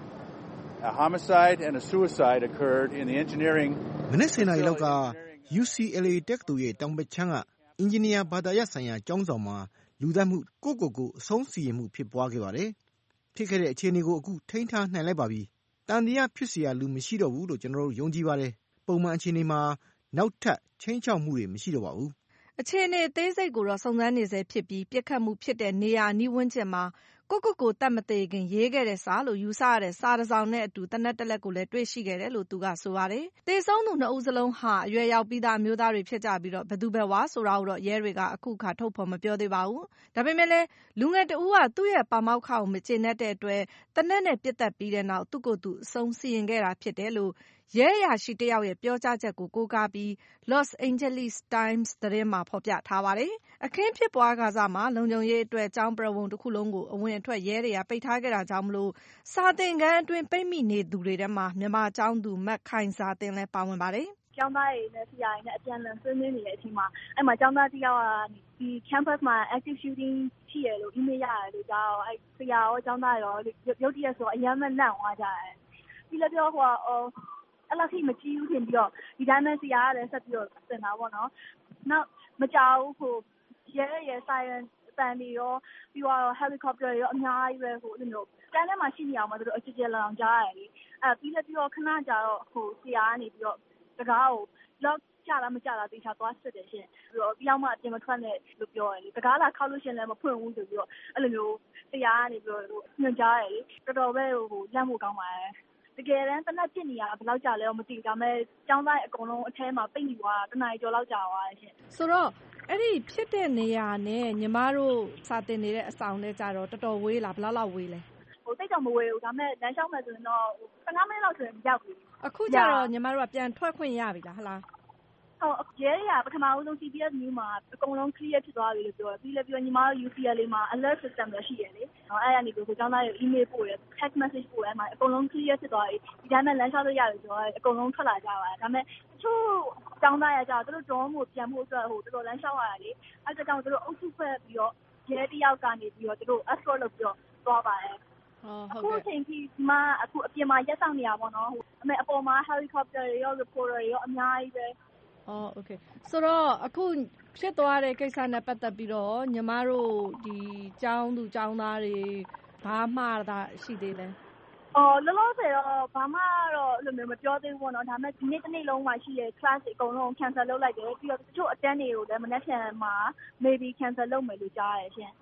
A homicide and a suicide occurred in the engineering မနက်ဆယ်နာရီလောက်က U C L A တက္ကသိုလ်ရဲ့တောင်ဘက်ချမ်းကအင်ဂျင်နီယာဘာသာရပ်ဆိုင်ရာကျောင်းဆောင်မှာလူသတ်မှုကိုကိုကိုအဆုံးစီရင်မှုဖြစ်ပွားခဲ့ပါတယ်ဖြစ်ခဲ့တဲ့အခြေအနေကိုအခုထိန်းထားနိုင်လိုက်ပါပြီတန်တရားဖြစ်เสียလူမရှိတော့ဘူးလို့ကျွန်တော်တို့ယုံကြည်ပါတယ်ပုံမှန်အခြေအနေမှာနောက်ထပ်ချင်းချောက်မှုတွေမရှိတော့ပါဘူးအခြေအနေအသေးစိတ်ကိုတော့စုံစမ်းနေဆဲဖြစ်ပြီးပြစ်ခတ်မှုဖြစ်တဲ့နေရာအနီးဝန်းကျင်မှာကိုကိုကိုတတ်မသေးခင်ရေးခဲ့တဲ့စာလို့ယူဆရတဲ့စာတစ်စောင်နဲ့အတူတနက်တက်လက်ကိုလည်းတွေ့ရှိခဲ့တယ်လို့သူကဆိုပါတယ်။သေဆုံးသူနှစ်ဦးစလုံးဟာအရွယ်ရောက်ပြီးသားမျိုးသားတွေဖြစ်ကြပြီးတော့ဘယ်သူဘယ်ဝါဆိုတာကိုတော့ရဲတွေကအခုခါထုတ်ဖော်မပြောသေးပါဘူး။ဒါပေမဲ့လည်းလူငယ်တဦးကသူ့ရဲ့ပါမောက္ခကိုမကျေနပ်တဲ့အတွက်တနက်နဲ့ပြစ်တက်ပြီးတဲ့နောက်သူ့ကိုယ်သူအဆုံးစီရင်ခဲ့တာဖြစ်တယ်လို့ရဲအရာရှိတယောက်ရဲ့ပြောကြားချက်ကိုကိုးကားပြီး Los Angeles Times သတင်းမှာဖော်ပြထားပါတယ်။အခင်းဖြစ်ပွားခါစမှာလုံခြုံရေးအတွက်ကျောင်းပြပုံတစ်ခုလုံးကိုအဝင်အထွက်ရဲတွေကပိတ်ထားခဲ့တာကြောင့်မလို့စာသင်ခန်းအတွင်းပိတ်မိနေသူတွေထဲမှာမြန်မာကျောင်းသူမတ်ခိုင်စာသင်လည်းပါဝင်ပါတယ်။ကျောင်းသားတွေနဲ့ဆရာတွေနဲ့အပြန်အလှန်ဆွေးနွေးနေတဲ့အချိန်မှာအဲ့မှာကျောင်းသားတစ်ယောက်ကဒီ campus မှာ active shooting ရှိရလို့ email ရတယ်လို့ကြားတော့အဲ့ဆရာရောကျောင်းသားရောရုတ်တရက်ဆိုအရင်မှလန့်သွားကြတယ်။ပြီးလည်းပြောဟိုအော်အဲ့လောက်ထိမကြည့်ဘူးထင်ပြီးတော့ဒီတိုင်းမှဆရာကလည်းဆက်ပြီးတော့သင်တာပေါ့နော်။နောက်မကြောက်ဟိုရဲရဲ siren တန်တွေရောပြီးတော့ helicopter တွေရောအများကြီးပဲဟိုအဲ့လိုတန်းထဲမှာရှိနေအောင်မတို့အကြည့်ကြလောင်ကြားရတယ်လေအဲပြီးလည်းပြီးတော့ခဏကြာတော့ဟိုဆရာကနေပြီးတော့တကားကို lock ကြလားမကြလားတေချာသွားစစ်တယ်ရှင်ပြီးတော့ပြောင်းမှအပြင်မထွက်နဲ့လို့ပြောရတယ်လေတကားလာခောက်လို့ရှင်လည်းမဖွင့်ဘူးဆိုပြီးတော့အဲ့လိုမျိုးဆရာကနေပြီးတော့ညွှန်ကြားရတယ်လေတော်တော်ပဲဟိုလန့်ဖို့ကောင်းပါတယ်တကယ်တမ်းတနက်ပြစ်နေရဘယ်လောက်ကြာလဲတော့မသိဘူးဒါပေမဲ့ကျောင်းသားအကုန်လုံးအထဲမှာပိတ်နေသွားတာတနားရီကျော်လောက်ကြာသွားတယ်ရှင်ဆိုတော့အဲ့ဒီဖြစ်တဲ့နေရာနဲ့ညီမတို့စာတင်နေတဲ့အဆောင်နဲ့ကြတော့တော်တော်ဝေးလားဘယ်လောက်လောက်ဝေးလဲဟိုတိတ်တော့မဝေးဘူးဒါပေမဲ့လမ်းလျှောက်မယ်ဆိုရင်တော့ဆယ်ငါးမိနစ်လောက်ဆိုရင်ရောက်ပြီအခုကျတော့ညီမတို့ကပြန်ထွက်ခွင့်ရပြီလားဟလားဟုတ်ရဲရပထမဦးဆုံး C P S News မှာအကုန်လုံး clear ဖြစ်သွားပြီလို့ပြောတယ်ပြီးလည်းပြောညီမတို့ U C L A မှာ alert system လည်းရှိရလေအဲ့ဒါနေပြီးကိုကျောင်းသားတွေ email ပို့တယ် text message ပို့တယ်အဲ့မှာအကုန်လုံး clear ဖြစ်သွားပြီဒီတိုင်းနဲ့လမ်းလျှောက်လို့ရတယ်ဆိုတော့အကုန်လုံးထွက်လာကြပါတယ်ဒါပေမဲ့တချို့ကျောင်းသားရကြတော့သူတို့ dorm ကိုပြန်ဖို့အတွက်ဟိုတော်တော်လမ်းလျှောက်ရတာလေအဲ့ဒါကြောင့်သူတို့အုပ်စုဖွဲ့ပြီးတော့ရဲတယောက်ကနေပြီးတော့သူတို့ escort လုပ်ပြီးတော့သွားပါတယ်အခုအချိန်ကြီးဒီမှာအခုအပြင်မှာရက်ဆောင်နေရပါတော့ဟိုအမေအပေါ်မှာ helicopter တွေရော reporter တွေရောအများကြီးပဲอ๋อโอเคဆိုတော့အခုဖြစ်သွားတဲ့ကိစ္စနဲ့ပတ်သက်ပြီးတော့ညီမတို့ဒီကျောင်းသူကျောင်းသားတွေဘာမှသာရှိသေးလဲအော်လောလောဆယ်တော့ဘာမှတော့အဲ့လိုမျိုးမပြောသေးဘူးပေါ့နော်ဒါပေမဲ့ဒီနေ့တစ်နေ့လုံးမှာရှိတဲ့ class တွေအကုန်လုံး cancel လုပ်လိုက်တယ်ပြီးတော့တချို့အတန်းတွေကိုလည်းမနေ့ဖြန်မှာ maybe cancel လုပ်မယ်လို့ကြားရတယ်ရှင်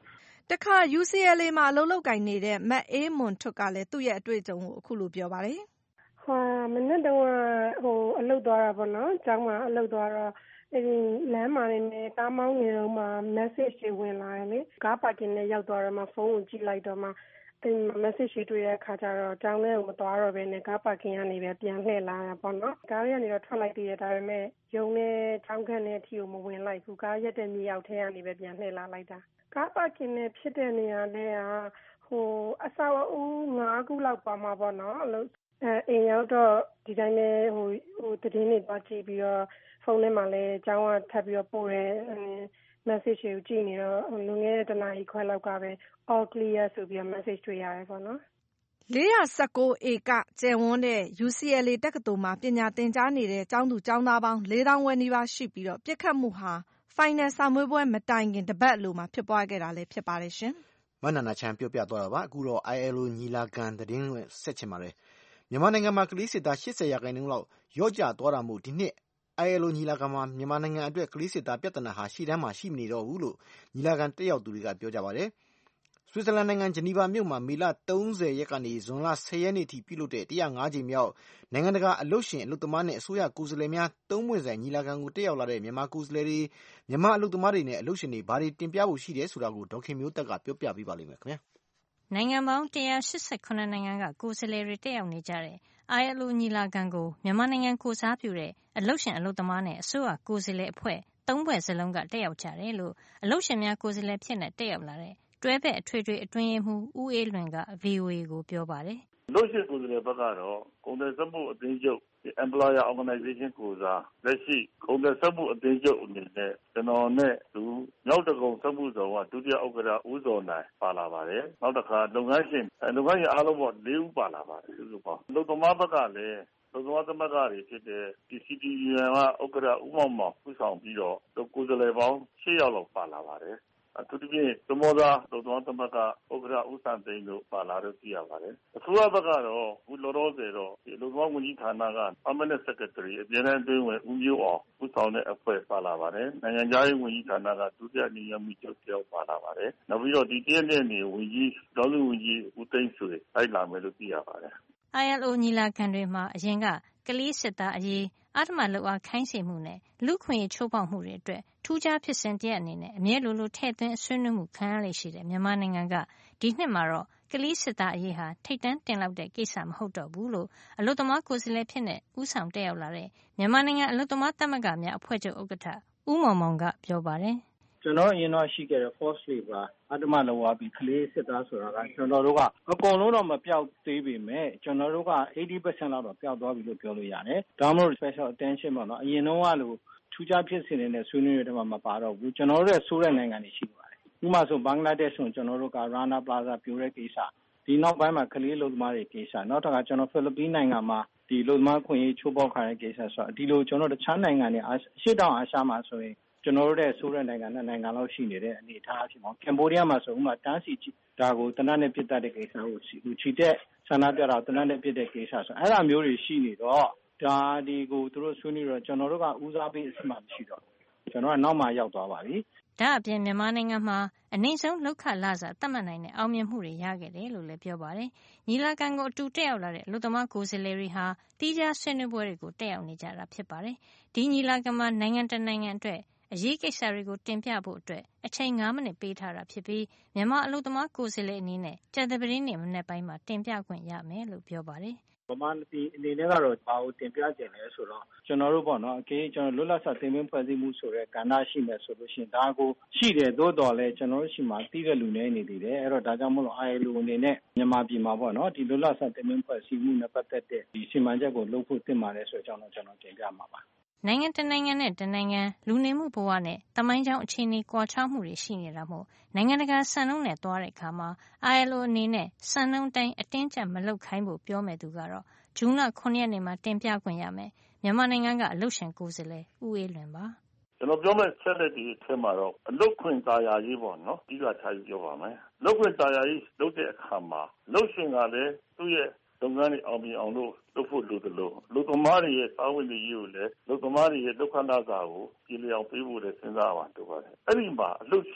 တခါ ယူ စီ แอล เอ မှာအလုပ်လုပ်ကိုင်နေတဲ့မတ်အေးမွန်ထွတ်ကလည်းသူ့ရဲ့အတွေ့အကြုံကိုအခုလိုပြောပါတယ်။ဟာမနေ့တုန်းကဟိုအလုပ်သွားတာပေါ့နော်။ကျောင်းမှာအလုပ်သွားတော့အဲဒီလမ်းမှာနေကားမောင်းနေတော့မှ message တွေဝင်လာတယ်လေ။ကားပါကင်နဲ့ရောက်သွားတော့မှဖုန်းကိုကြည့်လိုက်တော့မှအဲဒီ message တွေတွေ့တဲ့အခါကျတော့ကျောင်းထဲကိုမသွားတော့ဘဲနဲ့ကားပါကင်ကနေပဲပြန်လှည့်လာတာပေါ့နော်။ကားထဲကနေတော့ထွက်လိုက်သေးတယ်ဒါပေမဲ့ရုံးနဲ့ကျောင်းခန်းထဲအထိကိုမဝင်လိုက်ဘူး။ကားရက်တဲ့မြေအောက်ထဲကနေပဲပြန်လှည့်လာလိုက်တာ။ကားပါကင်နဲ့ဖြစ်တဲ့နေရာနဲ့ကဟိုအဆောက်အဦ၅ခုလောက်ပါမှာပေါ့နော်။အဲအိမ်ရောက်တော့ဒီတိုင်းပဲဟိုဟိုသတင်းတွေသွားကြည့်ပြီးတော့ဖုန်းထဲမှာလည်းကျောင်းကထပ်ပြီးတော့ပို့တယ် message ကိုကြည့်နေတော့လွန်ခဲ့တဲ့တနားရီခွဲလောက်ကပဲ all clear ဆိုပြီးတော့ message တွေ့ရတယ်ပေါ့နော်လေးရာ၁၉ဧကကျယ်ဝန်းတဲ့ ယူ စီ แอล เอ တက္ကသိုလ်မှာပညာသင်ကြားနေတဲ့ကျောင်းသူကျောင်းသားပေါင်းလေးသောင်းခွဲနီးပါးရှိပြီးတော့ပြစ်ခတ်မှုဟာ final စာမေးပွဲမတိုင်ခင်တပတ်အလိုမှာဖြစ်ပွားခဲ့တာလည်းဖြစ်ပါတယ်ရှင်။မနန္ဒာချမ်းပြောပြသွားတာပါ။အခုတော့ အိုင် အယ် အို ညီလာခံသတင်းတွေဆက်ချင်ပါတယ်။မြန်မာနိုင်ငံမှာကလေးစစ်သား၈၀ရာခိုင်နှုန်းလောက်လျော့ကျသွားတာမို့ဒီနှစ် အိုင် အယ် အို ညီလာခံမှာမြန်မာနိုင်ငံအတွက်ကလေးစစ်သားပြဿနာဟာရှေ့တန်းမှာရှိမနေတော့ဘူးလို့ညီလာခံတက်ရောက်သူတွေကပြောကြပါတယ်။ဆွစ်ဇာလန်နိုင်ငံဂျနီဗာမြို့မှာမေလ၃၀ရက်ကနေဇွန်လ၁၀ရက်နေ့ထိပြုလုပ်တဲ့၁၀၅ကြိမ်မြောက်နိုင်ငံတကာအလုပ်ရှင်အလုပ်သမားနဲ့အစိုးရကိုယ်စားလှယ်များသုံးပွင့်ဆိုင်ညီလာခံကိုတက်ရောက်လာတဲ့မြန်မာကိုယ်စားလှယ်တွေမြန်မာအလုပ်သမားတွေနဲ့အလုပ်ရှင်တွေဘာတွေတင်ပြဖို့ရှိတယ်ဆိုတာကိုဒေါခင်မျိုးသက်ကပြောပြပေးပါလိမ့်မယ်ခင်ဗျာ။နိုင်ငံပေါင်း၁၈၈နိုင်ငံကကိုယ်စားလှယ်တွေတက်ရောက်နေကြတဲ့ အိုင် အယ် အို ညီလာခံကိုမြန်မာနိုင်ငံကိုစားပြုတဲ့အလုပ်ရှင်အလုပ်သမားနဲ့အစိုးရကိုယ်စားလှယ်အဖွဲ့သုံးဖွဲ့စလုံးကတက်ရောက်ကြတယ်လို့အလုပ်ရှင်များကိုယ်စားလှယ်ဖြစ်နေတက်ရောက်လာတဲ့တွဲဘက်အထွေထွေအတွင်းရေးမှူးဦးအေးလွင်က ဗွီအိုအေ ကိုပြောပါတယ်။လုပ်ရှင်ကိုယ်စားလှယ်ဘက်ကတော့ကုန်သည်စက်မှုအသင်းချုပ် Employer Organization ကိုစားလက်ရှိကုန်သည်စက်မှုအသင်းချုပ်အနေနဲ့ကျွန်တော်နဲ့သူမြောက်တကုံစက်မှုဆောင်ကဒုတိယဥက္ကဋ္ဌဦးစောနိုင်ပါလာပါတယ်။နောက်တစ်ခါလုပ်ငန်းရှင်လုပ်ငန်းရှင်အားလုံးပေါ့၄ဦးပါလာပါတယ်စုစုပေါင်း။လုပ်သမားဘက်ကလည်းလုပ်သမားသမဂ္ဂတွေဖြစ်တဲ့ ဒီ စီ တီ ယူ အန် ကဥက္ကဋ္ဌဦးမောင်မောင်ဦးဆောင်ပြီးတော့ကိုယ်စားလှယ်ပေါင်း၈ယောက်လောက်ပါလာပါတယ်။အထူးသဖြင့်သမောသာလုံတော်သမဂ္ဂဥက္ကဋ္ဌဦးစံသိန်းတို့ပါလာတော့သိရပါတယ်။အစိုးရဘက်ကတော့အခုလောလောဆယ်တော့ဒီလုံတော်ဝန်ကြီးဌာနက Permanent Secretary အမြဲတမ်းအတွင်းဝင်ဦးမျိုးအောင်ဦးဆောင်တဲ့အဖွဲ့ပါလာပါတယ်။နိုင်ငံခြားရေးဝန်ကြီးဌာနကဒုတိယညွှန်ကြားမှုချုပ်တယောက်ပါလာပါတယ်။နောက်ပြီးတော့ဒီတရက်နေ့နေဝန်ကြီးဒေါ်လူဝန်ကြီးဦးသိန်းဆွေလိုက်လာမယ်လို့သိရပါတယ်။ အိုင် အယ် အို ညီလာခံတွေမှာအရင်ကကလေးစစ်သားအရေးအဓမ္မလုပ်အားခိုင်းစေမှုနဲ့လူ့ခွင့်ရေးချိုးဖောက်မှုတွေအတွက်ထူးခြားဖြစ်စဉ်တရပ်အနေနဲ့အမြဲလိုလိုထည့်သွင်းဆွေးနွေးမှုခံရလေ့ရှိတဲ့မြန်မာနိုင်ငံကဒီနှစ်မှာတော့ကလေးစစ်သားအရေးဟာထိပ်တန်းတင်လောက်တဲ့ကိစ္စမဟုတ်တော့ဘူးလို့အလုပ်သမားကိုယ်စားလှယ်ဖြစ်တဲ့ဦးဆောင်တက်ရောက်လာတဲ့မြန်မာနိုင်ငံအလုပ်သမားသမဂ္ဂများအဖွဲ့ချုပ်ဥက္ကဋ္ဌဦးမောင်မောင်ကပြောပါတယ်။ကျွန်တော်အရင်တော့ရှိခဲ့တဲ့ force labor အဓမ္မလုပ်အားပြီးကလေးစစ်သားဆိုတာကကျွန်တော်တို့ကအကုန်လုံးတော့မပြောက်သေးပေမဲ့ကျွန်တော်တို့ကeighty percent လောက်တော့ပျောက်သွားပြီလို့ပြောလို့ရတယ်။ဒါမှမဟုတ် special attention ပေါ့နော်အရင်တော့ကလို့ထူးခြားဖြစ်စဉ်တွေနဲ့ဆွေးနွေးရတဲ့မှာမပါတော့ဘူးကျွန်တော်တို့ရဲ့ဆိုးတဲ့နိုင်ငံတွေရှိပါတယ်။ဥပမာဆိုဘင်္ဂလားဒေ့ရှ်ဆိုကျွန်တော်တို့က Rana Plaza ပြိုတဲ့ကိစ္စဒီနောက်ပိုင်းမှာကလေးလူသမားတွေကိစ္စနောက်တစ်ခါကျွန်တော်ဖိလစ်ပိနိုင်ငံမှာဒီလူသမားခွင့်ရေးချိုးဖောက်ခံတဲ့ကိစ္စဆိုတော့ဒီလိုကျွန်တော်တို့တခြားနိုင်ငံတွေအရှေ့တောင်အာရှမှာဆိုရင်ကျွန်တော်တို့ရဲ့ဆိုးတဲ့နိုင်ငံနဲ့နိုင်ငံလောက်ရှိနေတဲ့အနေအထားဖြစ်ပါကမ်ဘောဒီးယားမှာဆိုဥပမာတန်းစီဒါကိုတနတ်နဲ့ပြစ်တတ်တဲ့ကိစ္စကိုချီတဲ့ဆန္ဒပြတာတနတ်နဲ့ပြစ်တဲ့ကိစ္စဆိုအဲ့လိုမျိုးတွေရှိနေတော့ဒါဒီကိုသူတို့ဆွေးနွေးတော့ကျွန်တော်တို့ကဦးစားပေးအစီအမံမရှိတော့ကျွန်တော်ကနောက်မှရောက်သွားပါပြီဒါအပြင်မြန်မာနိုင်ငံမှာအနိုင်ဆုံးလောက်ခလာစာတတ်မှတ်နိုင်တဲ့အောင်မြင်မှုတွေရခဲ့တယ်လို့လည်းပြောပါတယ်။ညီလာခံကိုအတူတက်ရောက်လာတဲ့အလုပ်သမားကိုယ်စားလှယ်တွေဟာတီးခြားဆွေးနွေးပွဲတွေကိုတက်ရောက်နေကြတာဖြစ်ပါတယ်။ဒီညီလာခံမှာနိုင်ငံတကာနိုင်ငံအတွက်အရေးကိစ္စတွေကိုတင်ပြဖို့အတွက်အချိန်၅မိနစ်ပေးထားတာဖြစ်ပြီးမြန်မာအလုပ်သမားကိုယ်စားလှယ်အနေနဲ့ကြာသပတေးနေ့မနေ့ပိုင်းမှာတင်ပြခွင့်ရမယ်လို့ပြောပါတယ်။ဗမာပြည်အနေနဲ့ကတော့ဘာကိုတင်ပြကြတယ်လဲဆိုတော့ကျွန်တော်တို့ပေါ့နော်အကေးကျွန်တော်လွတ်လပ်စွာတင်ပြဖွဲ့စည်းမှုဆိုတဲ့ကဏ္ဍရှိမယ်ဆိုလို့ရှိရင်ဒါကိုရှိတယ်သို့တော်လဲကျွန်တော်တို့ရှိမှတည်တဲ့လူနေနေသေးတယ်အဲ့တော့ဒါကြောင့်မို့လို့ အိုင် အယ် အို အနေနဲ့မြန်မာပြည်မှာပေါ့နော်ဒီလွတ်လပ်စွာတင်ပြဖွဲ့စည်းမှုနဲ့ပတ်သက်တဲ့ဒီစီမံချက်ကိုလုပ်ဖို့တင်ပါတယ်ဆိုတော့ကျွန်တော်တင်ပြမှာပါနိုင်ငံတနိုင်ငံနဲ့တနိုင်ငံလူနေမှုဘဝနဲ့တမိုင်းကြောင်းအခြေအနေကွာခြားမှုတွေရှိနေတာမို့နိုင်ငံတကာစံနှုန်းနဲ့တွားတဲ့အခါမှာ အိုင် အယ် အို အနေနဲ့စံနှုန်းတိုင်းအတင်းကျပ်မလုပ်ခိုင်းဖို့ပြောမယ်သူကတော့ဇွန်လခုနှစ်ရက်နေ့မှာတင်ပြခွင့်ရမယ်မြန်မာနိုင်ငံကအလုပ်ရှင်ကိုယ်စားလှယ်ဦးအေးလွင်ပါကျွန်တော်ပြောမယ့်ဆက်လက်ဒီအထက်မှာတော့အလုပ်ခွင့်တာယာရေးပေါ့နော်ဒီကထားပြီးပြောပါမယ်လုပ်ခွင့်တာယာရေးလုပ်တဲ့အခါမှာလုပ်ရှင်ကလည်းသူ့ရဲ့လုပ်ငန်းတွေအောင်မြင်အောင်လို့လုပ်ဖို့လိုတယ်လို့လူသမားတွေရဲ့စာဝင်တွေရေးကိုလည်းလူသမားတွေရဲ့ဒုက္ခနာစာကိုကြည်လျောင်ပေးဖို့လည်းစဉ်းစားပါတော့ပါတယ်အဲ့ဒီမှာအလုပ်ရှင်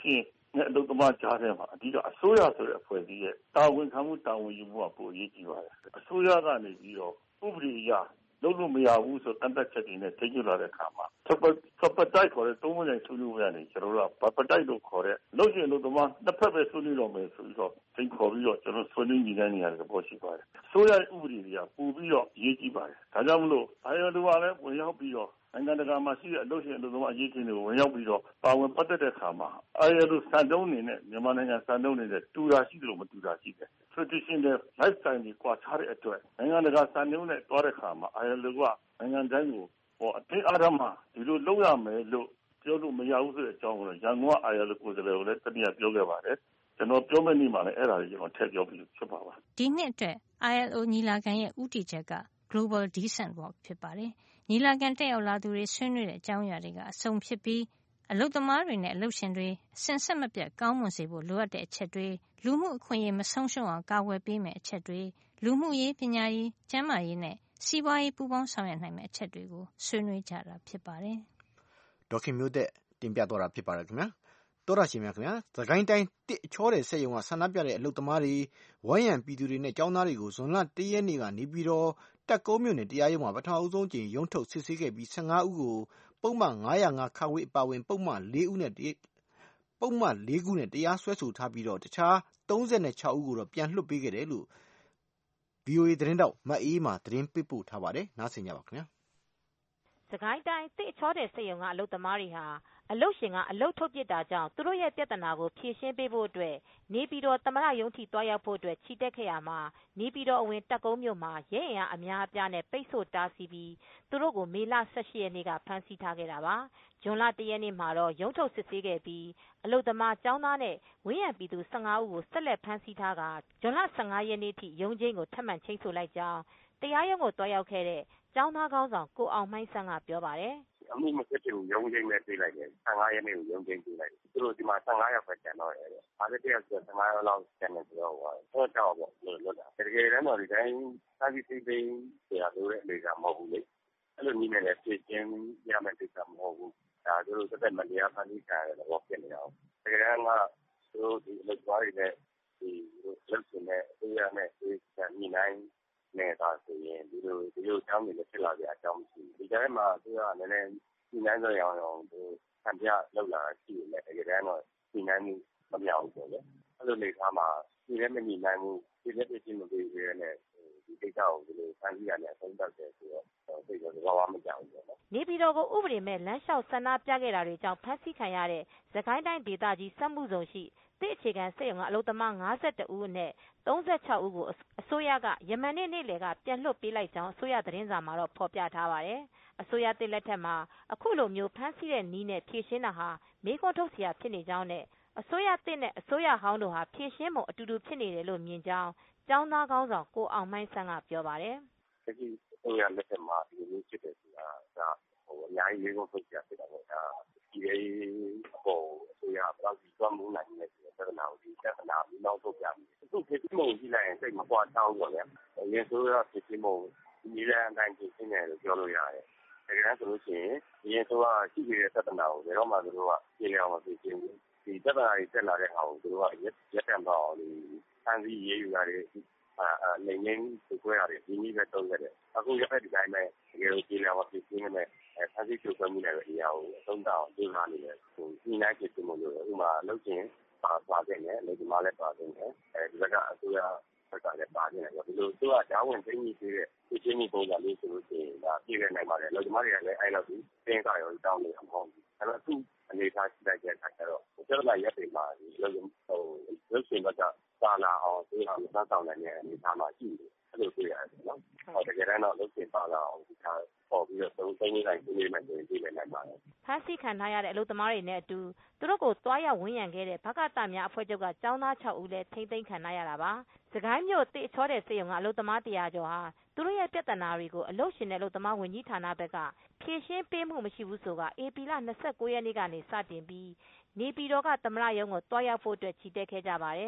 နဲ့အလုပ်သမားကြားထဲမှာအဓိကအစိုးရဆိုတဲ့အဖွဲ့အစည်းရဲ့တာဝန်ခံမှုတာဝန်ယူမှုကပိုအရေးကြီးပါတယ်အစိုးရကနေပြီးတော့ဥပဒေအရလုပ်လို့မရဘူးဆိုတန်တက်ချက်တွေနဲ့ထိန်းချုပ်လာတဲ့အခါမှာစပစပတိုက်ခေါ်တဲ့သုံးခုနဲ့ဆွေးနွေးရနေကျွန်တော်တို့ကဗပတိုက်လို့ခေါ်တဲ့လုပ်ရင်လို့သမားနှစ်ဖက်ပဲဆွေးနွေးတော့မယ်ဆိုပြီးတော့ထိန်းခေါ်ပြီးတော့ကျွန်တော်ဆွေးနွေးညီတဲ့နေရာတွေပေါ်ရှိပါတယ်ဆိုရဥပဒေတွေကပို့ပြီးတော့အရေးကြီးပါတယ်ဒါကြောင့်မလို့အာရလူကလည်းဝင်ရောက်ပြီးတော့နိုင်ငံတကာမှာရှိတဲ့အလုပ်ရှင်အလုပ်သမားအရေးကြီးတွေကိုဝင်ရောက်ပြီးတော့ပါဝင်ပတ်သက်တဲ့အခါမှာအာရလူစံတုံးနေနဲ့မြန်မာနိုင်ငံစံတုံးနေတဲ့တူတာရှိတယ်လို့မတူတာရှိတယ် traditional lifestyle ကိုကွာခြားတဲ့အတွက်နိုင်ငံတကာစံနှုန်းနဲ့တွားတဲ့ခါမှာအာရလူကနိုင်ငံတိုင်းကိုဟောအတင်းအားထားမှဒီလိုလုပ်ရမယ်လို့ပြောလို့မရဘူးဆိုတဲ့အကြောင်းကိုရန်ကုန်ကအာရလူကိုယ်စားလှယ်ကိုလည်းတနည်းပြောခဲ့ပါတယ်ကျွန်တော်ပြောမယ့်နေ့မှာလည်းအဲ့ဒါတွေကျွန်တော်ထည့်ပြောပြီးဖြစ်ပါပါဒီနှစ်အတွက် I L O ညီလာခံရဲ့ဦးတည်ချက်က Global Decent Work ဖြစ်ပါတယ်ညီလာခံတက်ရောက်လာသူတွေဆွေးနွေးတဲ့အကြောင်းအရာတွေကအစုံဖြစ်ပြီးအလုပ်သမားတွေနဲ့အလုပ်ရှင်တွေအစဉ်ဆက်မပြတ်ကောင်းမွန်စေဖို့လိုအပ်တဲ့အချက်တွေလူမှုအခွင့်အရေးမဆုံးရှုံးအောင်ကာကွယ်ပေးမယ်အချက်တွေလူမှုရေးပညာရေးကျန်းမာရေးနဲ့စီးပွားရေးပူးပေါင်းဆောင်ရွက်နိုင်မယ့်အချက်တွေကိုဆွေးနွေးကြတာဖြစ်ပါတယ်ဒေါခင်မျိုးတဲ့တင်ပြတော့တာဖြစ်ပါတယ်ခင်ဗျာတော်ရရှိမြခင်ဗျာသခိုင်းတိုင်းတစ်ချောတဲ့ဆက်ယုံကဆန္ဒပြတဲ့အလုပ်သမားတွေဝိုင်းရံပြည်သူတွေနဲ့ចောင်းသားတွေကိုဇွန်လတရက်နေ့ကနေပြီးတော့တက်ကုန်းမြို့နယ်တရားရုံးမှာပထမအဆုံးကျင်းရုံးထုတ်စစ်ဆေးခဲ့ပြီးဆယ့်ငါးဦးကိုပုံမှန်ငါးရာငါးခါဝေးအပါဝင်ပုံမှန်လေးဦးနဲ့ပုံမှန်လေးခုနဲ့တရားစွဲဆိုထားပြီးတော့တခြားသုံးဆယ်ခြောက်ဦးကိုတော့ပြန်လွှတ်ပေးခဲ့တယ်လို့ ဗွီအိုအေ သတင်းတောက်မအေးမာသတင်းပေးပို့ထားပါတယ်နားဆင်ကြပါခင်ဗျာစကိုင်းတိုင်းတစ်ချောတဲ့ဆက်ယုံကအလုပ်သမားတွေဟာအလုပ်ရှင်ကအလုပ်ထုတ်ပစ်တာကြောင့်သူတို့ရဲ့ပြဿနာကိုဖြေရှင်းပေးဖို့အတွက်နေပြည်တော်သမ္မတရုံးထိသွားရောက်ဖို့အတွက်ချီတက်ခဲ့ရမှာနေပြည်တော်အဝင်တပ်ကုန်းမြို့မှာရဲအင်အားအများအပြားနဲ့ပိတ်ဆို့တားဆီးပြီးသူတို့ကိုမေလ၁၈ရက်နေ့ကဖမ်းဆီးထားခဲ့တာပါဇွန်လတရက်နေ့မှာတော့ရုံးထုတ်စစ်ဆေးခဲ့ပြီးအလုပ်သမားကျောင်းသားနဲ့ဝင်းရံပြည်သူ၁၅ဦးကိုဆက်လက်ဖမ်းဆီးထားကဇွန်လ၁၅ရက်နေ့ထိရုံးချိန်းကိုထပ်မံချိန်းဆိုလိုက်ကြောင်းတရားရုံးကိုသွားရောက်ခဲ့တဲ့ကျောင်းသားကောင်းဆောင်ကိုအောင်မိုင်းဆန်းကပြောပါတယ်အမှုမဖြစ်ဘူးရုံးချင်းနဲ့ပြေးလိုက်တယ်၁၅ရက်နေ့ကိုရုံးချင်းပြေးလိုက်တယ်သူတို့ဒီမှာ၁၅ရက်ပဲကျန်တော့တယ်ဘာလို့တရားဆို၁၅ရက်လောက်ကျန်တယ်ဆိုတော့ဟိုတော့ပေါ့လို့လွတ်တာတကယ်တမ်းတော့ဒီတိုင်းစာကြည့်သိသိဆရာတို့ရဲ့အနေကမဟုတ်ဘူးလေအဲ့လိုနည်းနဲ့လည်းဖြည့်ချင်းရမယ်တိကျမဟုတ်ဘူးဒါတို့တို့တက်မတရားဖန်တီးကြရတယ်တော့ဖြစ်နေအောင်တကယ်တမ်းကတို့ဒီလက်သွားတွေနဲ့ဒီလက်စနဲ့အစိုးရနဲ့ဒီညီနိုင်နေတာဆိုရင်ဒီလိုဒီလိုအကြောင်းတွေလည်းဖြစ်လာကြအကြောင်းရှိဒီတိုင်းမှာသူကလည်းလည်းဒီနိုင်ဆိုရအောင်သူဆံပြလောက်လာရှိနေတယ်တကယ်တမ်းတော့ဒီနိုင်မှုမမြောက်ဘူးပေါ့လေအဲ့လိုနေသားမှာဒီလည်းမညီနိုင်ဘူးဒီလည်းပြည့်မပေးရတဲ့ဒီကိစ္စကိုဒီလိုဖန်တီးရတယ်အဆုံးသတ်တယ်ဆိုတော့သိတော့ဘာမှမကြောက်ဘူးပေါ့နော်နေပြည်တော်ကိုဥပဒေမဲ့လမ်းလျှောက်ဆန္ဒပြခဲ့တာတွေကြောင့်ဖမ်းဆီးခံရတဲ့စကိုင်းတိုင်းဒေသကြီးစက်မှုဇုံရှိတစ်အခြေခံစက်ရုံကအလုပ်သမား၅၁ဦးနဲ့၃၆ဦးကိုအစိုးရကယမန်နေ့နေ့လယ်ကပြန်လွှတ်ပေးလိုက်ကြောင်းအစိုးရသတင်းစာမှာတော့ဖော်ပြထားပါတယ်အစိုးရတစ်လက်ထက်မှာအခုလိုမျိုးဖမ်းဆီးတဲ့နည်းနဲ့ဖြေရှင်းတာဟာမေးခွန်းထုတ်စရာဖြစ်နေကြောင်းနဲ့အစိုးရတစ်နဲ့အစိုးရဟောင်းတို့ဟာဖြေရှင်းပုံအတူတူဖြစ်နေတယ်လို့မြင်ကြောင်းကျောင်းသားကောင်းဆောင်ကိုအောင်မိုင်းဆန်းကပြောပါတယ်တကယ်အစိုးရလက်ထက်မှာဒီလိုဖြစ်တယ်ဆိုတာကဟိုအများကြီးမေးခွန်းထုတ်စရာဖြစ်တာပေါ့ဒါဒီလေးအပေါ်အစိုးရဘယ်လောက်ဒီသွားမှုနိုင်လဲဆိုတဲ့ပြဿနာကိုဒီပြဿနာပြီးနောက်ထုတ်ပြမယ်အခုဖြစ်မှုကြည့်လိုက်ရင်စိတ်မပွားချောင်းပေါ့လေအရင်ဆိုရဖြစ်မှုဒီလမ်းအတိုင်းဖြစ်နေတယ်လို့ပြောလို့ရတယ်တကယ်ဆိုလို့ရှိရင်အရင်ဆိုကရှိနေတဲ့ပြဿနာကိုဘယ်တော့မှသူတို့ကပြင်ရအောင်မဖြစ်ဘူးဒီပြဿနာတွေတက်လာတဲ့ဟာကိုသူတို့ကရက်ရက်တန်တော့ဒီစမ်းစီရေးယူရတယ်အာနေငင်းကိုရတယ်ဒီနည်းပဲတုံးရတယ်အခုရက်ဖက်ဒီတိုင်းပဲတကယ်ကိုပြင်ရအောင်ဖြစ်နေတယ်အဲဆန်းစစ်ချုပ်ခွင့်မှုနဲ့အရာကိုအသုံးတောင်းပြင်လာနေတယ်ဟိုဒီနိုင်ဖြစ်မှုလို့ဥမာလုပ်ချင်းပါပါတဲ့နဲ့လေဒီမှာလည်းပါတဲ့နဲ့အဲဒီဘက်ကအစိုးရဘက်ကလည်းပါနေတယ်ဒီလိုသူကဓာဝင်သိနေသေးတဲ့ဒီချင်းကြီးပုံစံလေးဆိုလို့ရှိရင်ဒါပြည့်နေနိုင်ပါတယ်လေဒီမှာတွေကလည်းအဲလောက်ဒီတင်းကာရောတောင်းနေအောင်မဟုတ်ဘူးအဲတော့သူအနေထားရှိလိုက်တဲ့အခါကျတော့ကျတော့လည်းရက်တွေမှာဒီလိုဟိုရုပ်ရှင်ဘက်ကပါလာအောင်ဒီဟာမစဆောင်နိုင်တဲ့အနေထားမှာရှိတယ်အဲ့လိုတွေ့ရတယ်နော်ဟောတကယ်တော့ရုပ်ရှင်ပါလာအောင်ဒီဟာပေါ်ပြီးတော့သုံးသိန်းတိုင်းပြည်နေမှဆိုရင်ပြည်နေနိုင်ပါတယ်ဖမ်းဆီးခံထားရတဲ့အလုပ်သမားတွေနဲ့အတူသူတို့ကိုတွားရောက်ဝန်းရံခဲ့တဲ့ဘကတများအဖွဲ့ချုပ်ကကျောင်းသား၆ဦးလည်းထိမ့်သိမ်းခံထားရတာပါစကိုင်းမြို့တစ်ချောတဲ့စေယုံကအလုပ်သမားတရားကျော်ဟာသူတို့ရဲ့ပြဿနာတွေကိုအလုပ်ရှင်နဲ့အလုပ်သမားဝန်ကြီးဌာနဘက်ကဖြေရှင်းပေးမှုမရှိဘူးဆိုကဧပြီလ၂၉ရက်နေ့ကနေစတင်ပြီးနေပြည်တော်ကသမ္မတရုံးကိုတွားရောက်ဖို့အတွက်ချီတက်ခဲ့ကြပါတယ်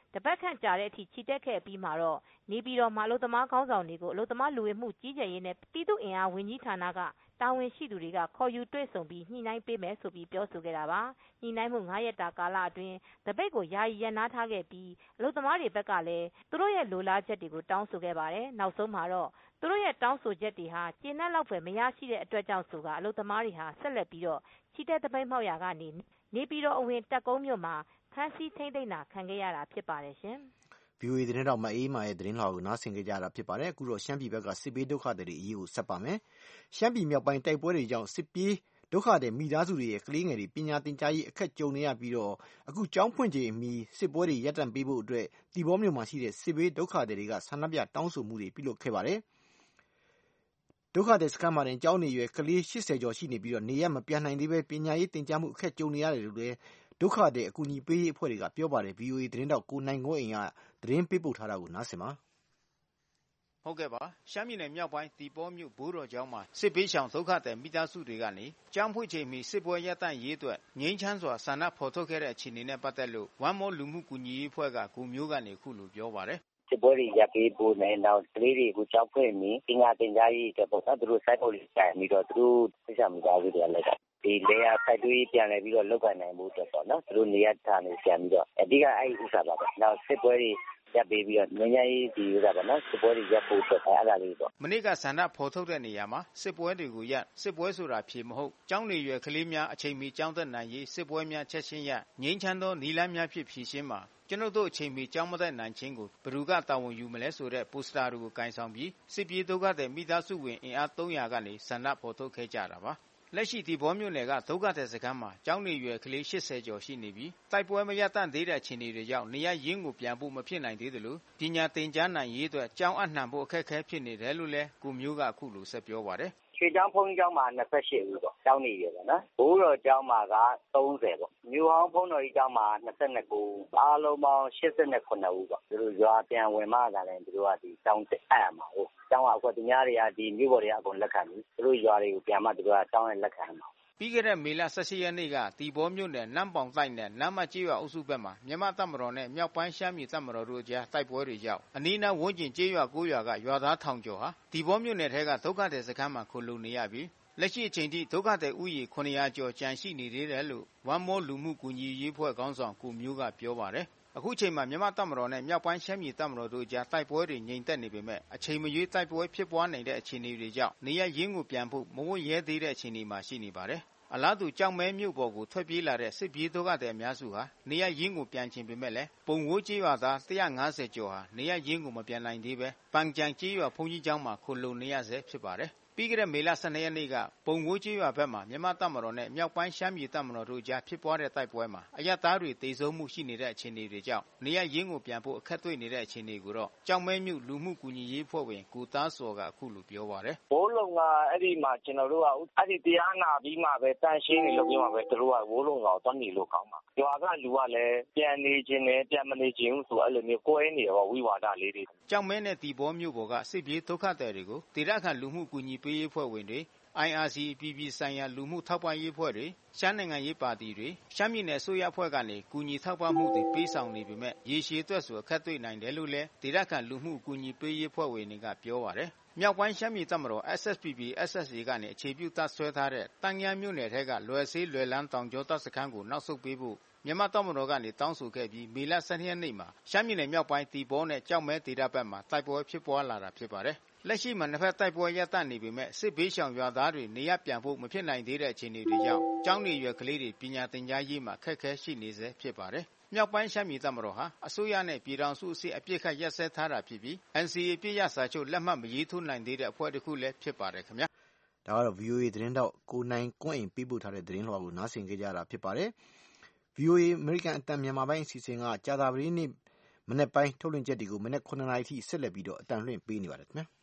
တပတ်ခန့်ကြာတဲ့အထိချီတက်ခဲ့ပြီးမှာတော့နေပြည်တော်မှာအလုပ်သမားခေါင်းဆောင်တွေကိုအလုပ်သမားလူဝင်မှုကြီးကြပ်ရေးနဲ့ပြည်သူ့အင်အားဝန်ကြီးဌာနကတာဝန်ရှိသူတွေကခေါ်ယူတွေ့ဆုံပြီးညှိနှိုင်းပေးမယ်ဆိုပြီးပြောဆိုခဲ့တာပါညှိနှိုင်းမှု၅ရက်တာကာလအတွင်းတပိတ်ကိုယာယီရပ်နားထားခဲ့ပြီးအလုပ်သမားတွေဘက်ကလည်းသူတို့ရဲ့လိုလားချက်တွေကိုတောင်းဆိုခဲ့ပါတယ်နောက်ဆုံးမှာတော့သူတို့ရဲ့တောင်းဆိုချက်တွေဟာကျေနပ်လောက်ပဲမရရှိတဲ့အတွက်ကြောင့်ဆိုကအလုပ်သမားတွေဟာဆက်လက်ပြီးတော့ချီတက်တပိတ်မှောက်ရာကနေနေပြည်တော်အဝင်တပ်ကုန်းမြို့မှာဖမ်းဆီးထိန်းသိမ်းတာခံခဲ့ရတာဖြစ်ပါတယ်ရှင်။ ဗွီအိုအေ သတင်းထောက်မအေးမာရဲ့သတင်းလွှာကိုနားဆင်ကြရတာဖြစ်ပါတယ်။အခုတော့ရှမ်းပြည်ဘက်ကစစ်ပေးဒုက္ခသည်တွေအရေးကိုဆက်ပါမယ်။ရှမ်းပြည်မြောက်ပိုင်းတိုက်ပွဲတွေကြောင့်စစ်ပြေးဒုက္ခသည်မိသားစုတွေရဲ့ကလေးငယ်တွေပညာသင်ကြားရေးအခက်ကြုံနေရပြီးတော့အခုကျောင်းဖွင့်ချိန်အမီစစ်ပွဲတွေရပ်တန့်ပေးဖို့အတွက်တီဘောမြို့မှာရှိတဲ့စစ်ဘေးဒုက္ခသည်တွေကဆန္ဒပြတောင်းဆိုမှုတွေပြုလုပ်ခဲ့ပါတယ်။ဒုက္ခသည်စခန်းမှာတင်ကျောင်းနေရွယ်ကလေး၈၀ကျော်ရှိနေပြီးတော့နေရမပြန်နိုင်သေးပဲပညာရေးသင်ကြားမှုအခက်ကြုံနေရတယ်လို့လည်းဒုက္ခသည်အကူအညီပေးရေးအဖွဲ့တွေကပြောပါတယ်။ ဗွီအိုအေသတင်းတောက်ကိုနိုင်ကိုအိမ်ကသတင်းပေးပို့ထားတာကိုနားဆင်ပါ။ဟုတ်ကဲ့ပါရှမ်းပြည်နယ်မြောက်ပိုင်းတီပေါမြို့ဘိုးတော်ကျောင်းမှာစစ်ပေးရှောင်ဒုက္ခသည်မိသားစုတွေကနေကျောင်းဖွင့်ချိန်မီစစ်ပွဲရပ်တန့်ရေးအတွက်ငြိမ်းချမ်းစွာဆန္ဒဖော်ထုတ်ခဲ့တဲ့အခြေအနေနဲ့ပတ်သက်လို့ဝမ်မောလူမှုကူညီရေးအဖွဲ့ကကိုမျိုးကနေခုလိုပြောပါတယ်စစ်ပွဲတွေရပ်ပေးဖို့နဲ့နောက်ကလေးတွေကိုကြောက်ဖွင့်ပြီးပညာသင်ကြားရေးအတွက်ပေါ့နော်သူတို့စိုက်ဖို့လေးတိုင်ပြီးတော့သူတို့သိချာမိသားစုတွေကလည်းဒီလေယာစိုက်တွေးပြန်လဲပြီးတော့လောက်ကန်နိုင်မှုအတွက်ပေါ့နော်သူတို့နေရာထားနေပြန်ပြီးတော့အဓိကအဲ့ဒီဥစ္စာပါပဲနောက်စစ်ပွဲတွေရပ်ပေးပြီးတော့ငញ្ញရေးဒီဥစ္စာပါနော်စစ်ပွဲတွေရပ်ဖို့အတွက်အဲ့ဒါလေးပေါ့မနေ့ကဆန္ဒဖော်ထုတ်တဲ့နေရာမှာစစ်ပွဲတွေကိုရပ်စစ်ပွဲဆိုတာဖြေမဟုတ်ကျောင်းနေရွယ်ကလေးများအချိန်မီကျောင်းသက်နိုင်ရေးစစ်ပွဲများချက်ချင်းရပ်ငြိမ်းချမ်းသောနီလန်းများဖြစ်ဖြည့်ရှင်းမှာကျွန်တော်တို့အချိန်မီကျောင်းမသက်နိုင်ခြင်းကိုဘယ်သူကတာဝန်ယူမလဲဆိုတဲ့ပိုစတာတွေကိုကင်ဆောင်ပြီးစစ်ပြေးဒုက္ခသည်မိသားစုဝင်အင်အားသုံးရာကနေဆန္ဒဖော်ထုတ်ခဲ့ကြတာပါလက်ရှိဒီဘောမြို့နယ်ကဒုက္ခသည်စခန်းမှာကျောင်းနေရွယ်ကလေး၈၀ကျော်ရှိနေပြီးတိုက်ပွဲမရပ်တန့်သေးတဲ့အခြေအနေတွေကြောင့်နေရရင်းကိုပြန်ဖို့မဖြစ်နိုင်သေးသလိုပညာသင်ကြားနိုင်ရေးအတွက်ကျောင်းအနှံဖို့အခက်အခဲဖြစ်နေတယ်လို့လည်းကိုမျိုးကအခုလိုဆက်ပြောပါတယ်ရွှေကျောင်းဖုန်းကျောင်းမှာ၂၈ဦးပေါ့ကျောင်းနေရပေါ့နော်ဘိုးတော်ကျောင်းမှာက၃၀ပေါ့မြို့ဟောင်းဖုန်းတော်ကြီးကျောင်းမှာ၂၉ဦးအားလုံးပေါင်း၈၈ဦးပေါ့သူတို့ရွာပြန်ဝင်မှသာလည်းသူတို့ကဒီကျောင်းတက်အပ်မှာဟုတ်ကျောင်းကအခုသူများတွေကဒီမြို့ပေါ်တွေအကုန်လက်ခံပြီးသူတို့ရွာတွေကိုပြန်မှသူတို့ကကျောင်းနဲ့လက်ခံမှာပြီးခဲ့တဲ့မေလ၁၈ရက်နေ့ကတီဘောမြို့နယ်နန်းပေါင်တိုက်နယ်နန်းမကျေးရွာအုပ်စုဘက်မှာမြန်မာတပ်မတော်နဲ့မြောက်ပိုင်းရှမ်းပြည်တပ်မတော်တို့အကြားတိုက်ပွဲတွေကြောင့်အနီးနားဝန်းကျင်ကျေးရွာ၉ရွာကရွာသားထောင်ကျော်ဟာတီဘောမြို့နယ်ထဲကဒုက္ခသည်စခန်းမှာခိုလှုံနေရပြီးလက်ရှိအချိန်ထိဒုက္ခသည်ဥယျာဉ်ခုနှစ်ရာကျော်ကျန်ရှိနေသေးတယ်လို့ဝမ်မောလူမှုကူညီရေးအဖွဲ့ခေါင်းဆောင်ကိုမျိုးကပြောပါတယ်အခုချိန်မှာမြန်မာတပ်မတော်နဲ့မြောက်ပိုင်းရှမ်းပြည်တပ်မတော်တို့ကြားတိုက်ပွဲတွေငြိမ်သက်နေပေမဲ့အချိန်မရွေးတိုက်ပွဲဖြစ်ပွားနိုင်တဲ့အခြေအနေတွေကြောင့်နေရရင်းကိုပြန်ဖို့မဝရဲသေးတဲ့အခြေအနေမှာရှိနေပါတယ်အလားတူကြောက်မဲမြို့ပေါ်ကိုထွက်ပြေးလာတဲ့စစ်ပြေးဒုက္ခသည်အများစုဟာနေရရင်းကိုပြန်ချင်ပေမဲ့လည်းပုံဝိုးကျေးရွာသား၁၅၀ကျော်ဟာနေရရင်းကိုမပြန်နိုင်သေးပဲပန်ကြံကျေးရွာဘုန်းကြီးကျောင်းမှာခိုလှုံနေရဆဲဖြစ်ပါတယ်ပြီးခဲ့တဲ့မေလ၁၂ရက်နေ့ကပုံဝိုးကျေးရွာဘက်မှာမြန်မာတပ်မတော်နဲ့မြောက်ပိုင်းရှမ်းပြည်တပ်မတော်တို့ကြားဖြစ်ပွားတဲ့တိုက်ပွဲမှာအရပ်သားတွေတေဆုံးမှုရှိနေတဲ့အခြေအနေတွေကြောင့်နေရရင်းကိုပြန်ဖို့အခက်တွေ့နေတဲ့အခြေအနေကိုတော့ကြောက်မဲမြို့လူမှုကူညီရေးအဖွဲ့ဝင်ကိုသားစောကအခုလိုပြောပါတယ်ဘိုးလုံကအဲ့ဒီမှာကျွန်တော်တို့ကအဲ့ဒီတရားနာပြီးမှပဲတန်ရှင်းနေလို့ပြောမှာပဲသူတို့ကဘိုးလုံကောင်သွားနေလို့ကောင်းမှာရွာကလူကလည်းပြန်နေခြင်းနဲ့ပြန်မနေခြင်းဆိုအဲ့လိုမျိုးကိုယ်နေရောဝိဝါဒလေးတွေကြောက်မဲနဲ့တီဘောမြို့ပေါ်ကစစ်ပြေးဒုက္ခသည်တွေကိုဒေသခံလူမှုကူညီပေးရေးအဖွဲ့ဝင်တွေ I R C ပြည်ပြည်ဆိုင်ရာလူမှုထောက်ပံ့ရေးအဖွဲ့တွေရှမ်းနိုင်ငံရေးပါတီတွေရှမ်းပြည်နယ်အစိုးရအဖွဲ့ကနေကူညီထောက်ပံ့မှုတွေပေးဆောင်နေပေမဲ့ရေရှည်အတွက်ဆိုအခက်တွေ့နိုင်တယ်လို့လည်းဒေသခံလူမှုကူညီပေးရေးအဖွဲ့ဝင်တွေကပြောပါတယ်မြောက်ပိုင်းရှမ်းပြည်တပ်မတော် S S P P S S A ကနေအခြေပြုတပ်ဆွဲထားတဲ့တန်းမြမြို့နယ်ထဲကလွယ်ဆေးလွယ်လန်းတောင်ကျောတပ်စခန်းကိုနောက်ဆုတ်ပေးဖို့မြန်မာတပ်မတော်ကနေတောင်းဆိုခဲ့ပြီးမေလ၁၂ရက်နေ့မှာရှမ်းပြည်နယ်မြောက်ပိုင်းတီဘောနဲ့ကြောက်မဲဒေသဘက်မှာတိုက်ပွဲဖြစ်ပွားလာတာဖြစ်ပါတယ်လက်ရှိမှာနှစ်ဖက်တိုက်ပွဲရပ်တန့်နေပေမဲ့စစ်ဘေးရှောင်ရွာသားတွေနေရပြန်ဖို့မဖြစ်နိုင်သေးတဲ့အခြေအနေတွေကြောင့်ကျောင်းနေရွယ်ကလေးတွေပညာသင်ကြားရေးမှာခက်ခဲရှိနေစေဖြစ်ပါတယ်။မြောက်ပိုင်းရှမ်းပြည်တပ်မတော်ဟာအစိုးရနဲ့ပြည်ထောင်စုအစစ်အပြစ်ခတ်ရပ်စဲထားတာဖြစ်ပြီး N C A ပြည့်ရစာချုပ်လက်မှတ်မရေးထိုးနိုင်သေးတဲ့အဖွဲ့တစ်ခုလည်းဖြစ်ပါတယ်ခင်ဗျာ။ဒါကတော့ V O A သတင်းတောက်ကိုနိုင်ကွန်းအိမ်ပေးပို့ထားတဲ့သတင်းလွှာကိုနားဆင်ကြကြတာဖြစ်ပါတယ်။ V O A အမေရိကန်အတန်မြန်မာပိုင်းအစီအစဉ်ကကြာသပတေးနေ့မနေ့ပိုင်းထုတ်လွှင့်ချက်တွေကိုမနေ့ခုနှစ်နာရီထိဆက်လက်ပြီးတော့အတန်လွှင့်ပေးနေပါတယ်ခင်ဗျာ။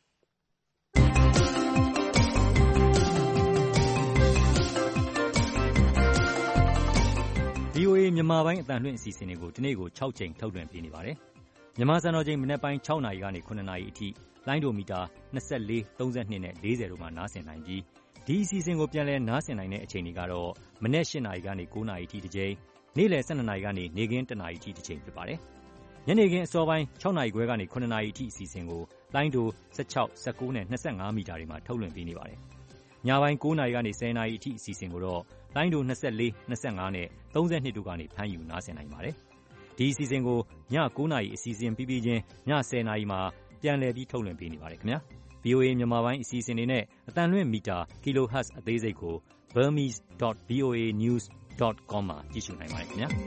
V O A မြန်မာပိုင်းအသံလွှင့်အစီအစဉ်တွေကိုဒီနေ့ကို၆ကြိမ်ထုတ်လွှင့်ပေးနေပါတယ်။မြန်မာစံတော်ချိန်မနက်ပိုင်း၆နာရီကနေခုနှစ်နာရီအထိလိုင်းဒိုမီတာ၂၄၊၃၂နဲ့၄၀တို့မှာနားဆင်နိုင်ပြီးဒီအစီအစဉ်ကိုပြန်လည်နားဆင်နိုင်တဲ့အချိန်တွေကတော့မနက်၈နာရီကနေ၉နာရီအထိတစ်ကြိမ်၊နေ့လယ်၁၂နာရီကနေနေ့ခင်း၁နာရီအထိတစ်ကြိမ်ဖြစ်ပါတယ်။ညနေခင်းအစောပိုင်း၆နာရီခွဲကနေ၇နာရီအထိအစီအစဉ်ကိုလိုင်းတို၁၆ ၁၉နဲ့၂၅မီတာတွေမှာထုတ်လွှင့်ပေးနေပါတယ်။ညပိုင်း၉နာရီကနေ၁၀နာရီအထိအစီအစဉ်ကိုတော့လိုင်းတို၂၄ ၂၅နဲ့၃၂တို့ကနေဖမ်းယူနားဆင်နိုင်ပါတယ်။ဒီအစီအစဉ်ကိုည၉နာရီအစီအစဉ်ပြီးပြီးချင်းည၁၀နာရီမှာပြန်လည်ပြီးထုတ်လွှင့်ပေးနေပါတယ်ခင်ဗျာ။ ဗီအိုအေ မြန်မာပိုင်းအစီအစဉ်တွေနဲ့အသံလွှင့်မီတာ kilohertz အသေးစိတ်ကို burmese dot v o a news dot com မှာကြည့်ရှုနိုင်ပါတယ်ခင်ဗျာ။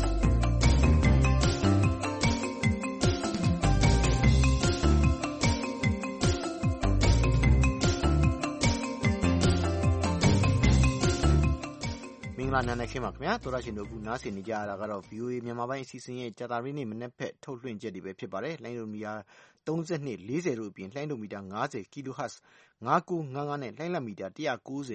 လာနန်းနဲ့ခင်ပါခင်ဗျာတော်ရရှင်တို့အခုနားဆင်နေကြရတာကတော့ ဗီအိုအေ မြန်မာပိုင်းအစီအစဉ်ရဲ့ကြာသပတေးနေ့မနေ့ဖက်ထုတ်လွှင့်ချက်တွေပဲဖြစ်ပါတယ်လိုင်းဒိုမီတာ၃၂ ၄၀တို့အပြင်လိုင်းဒိုမီတာ၅၀ kHz ၅၉၅၅နဲ့လိုင်းလတ်မီတာ၁၉၀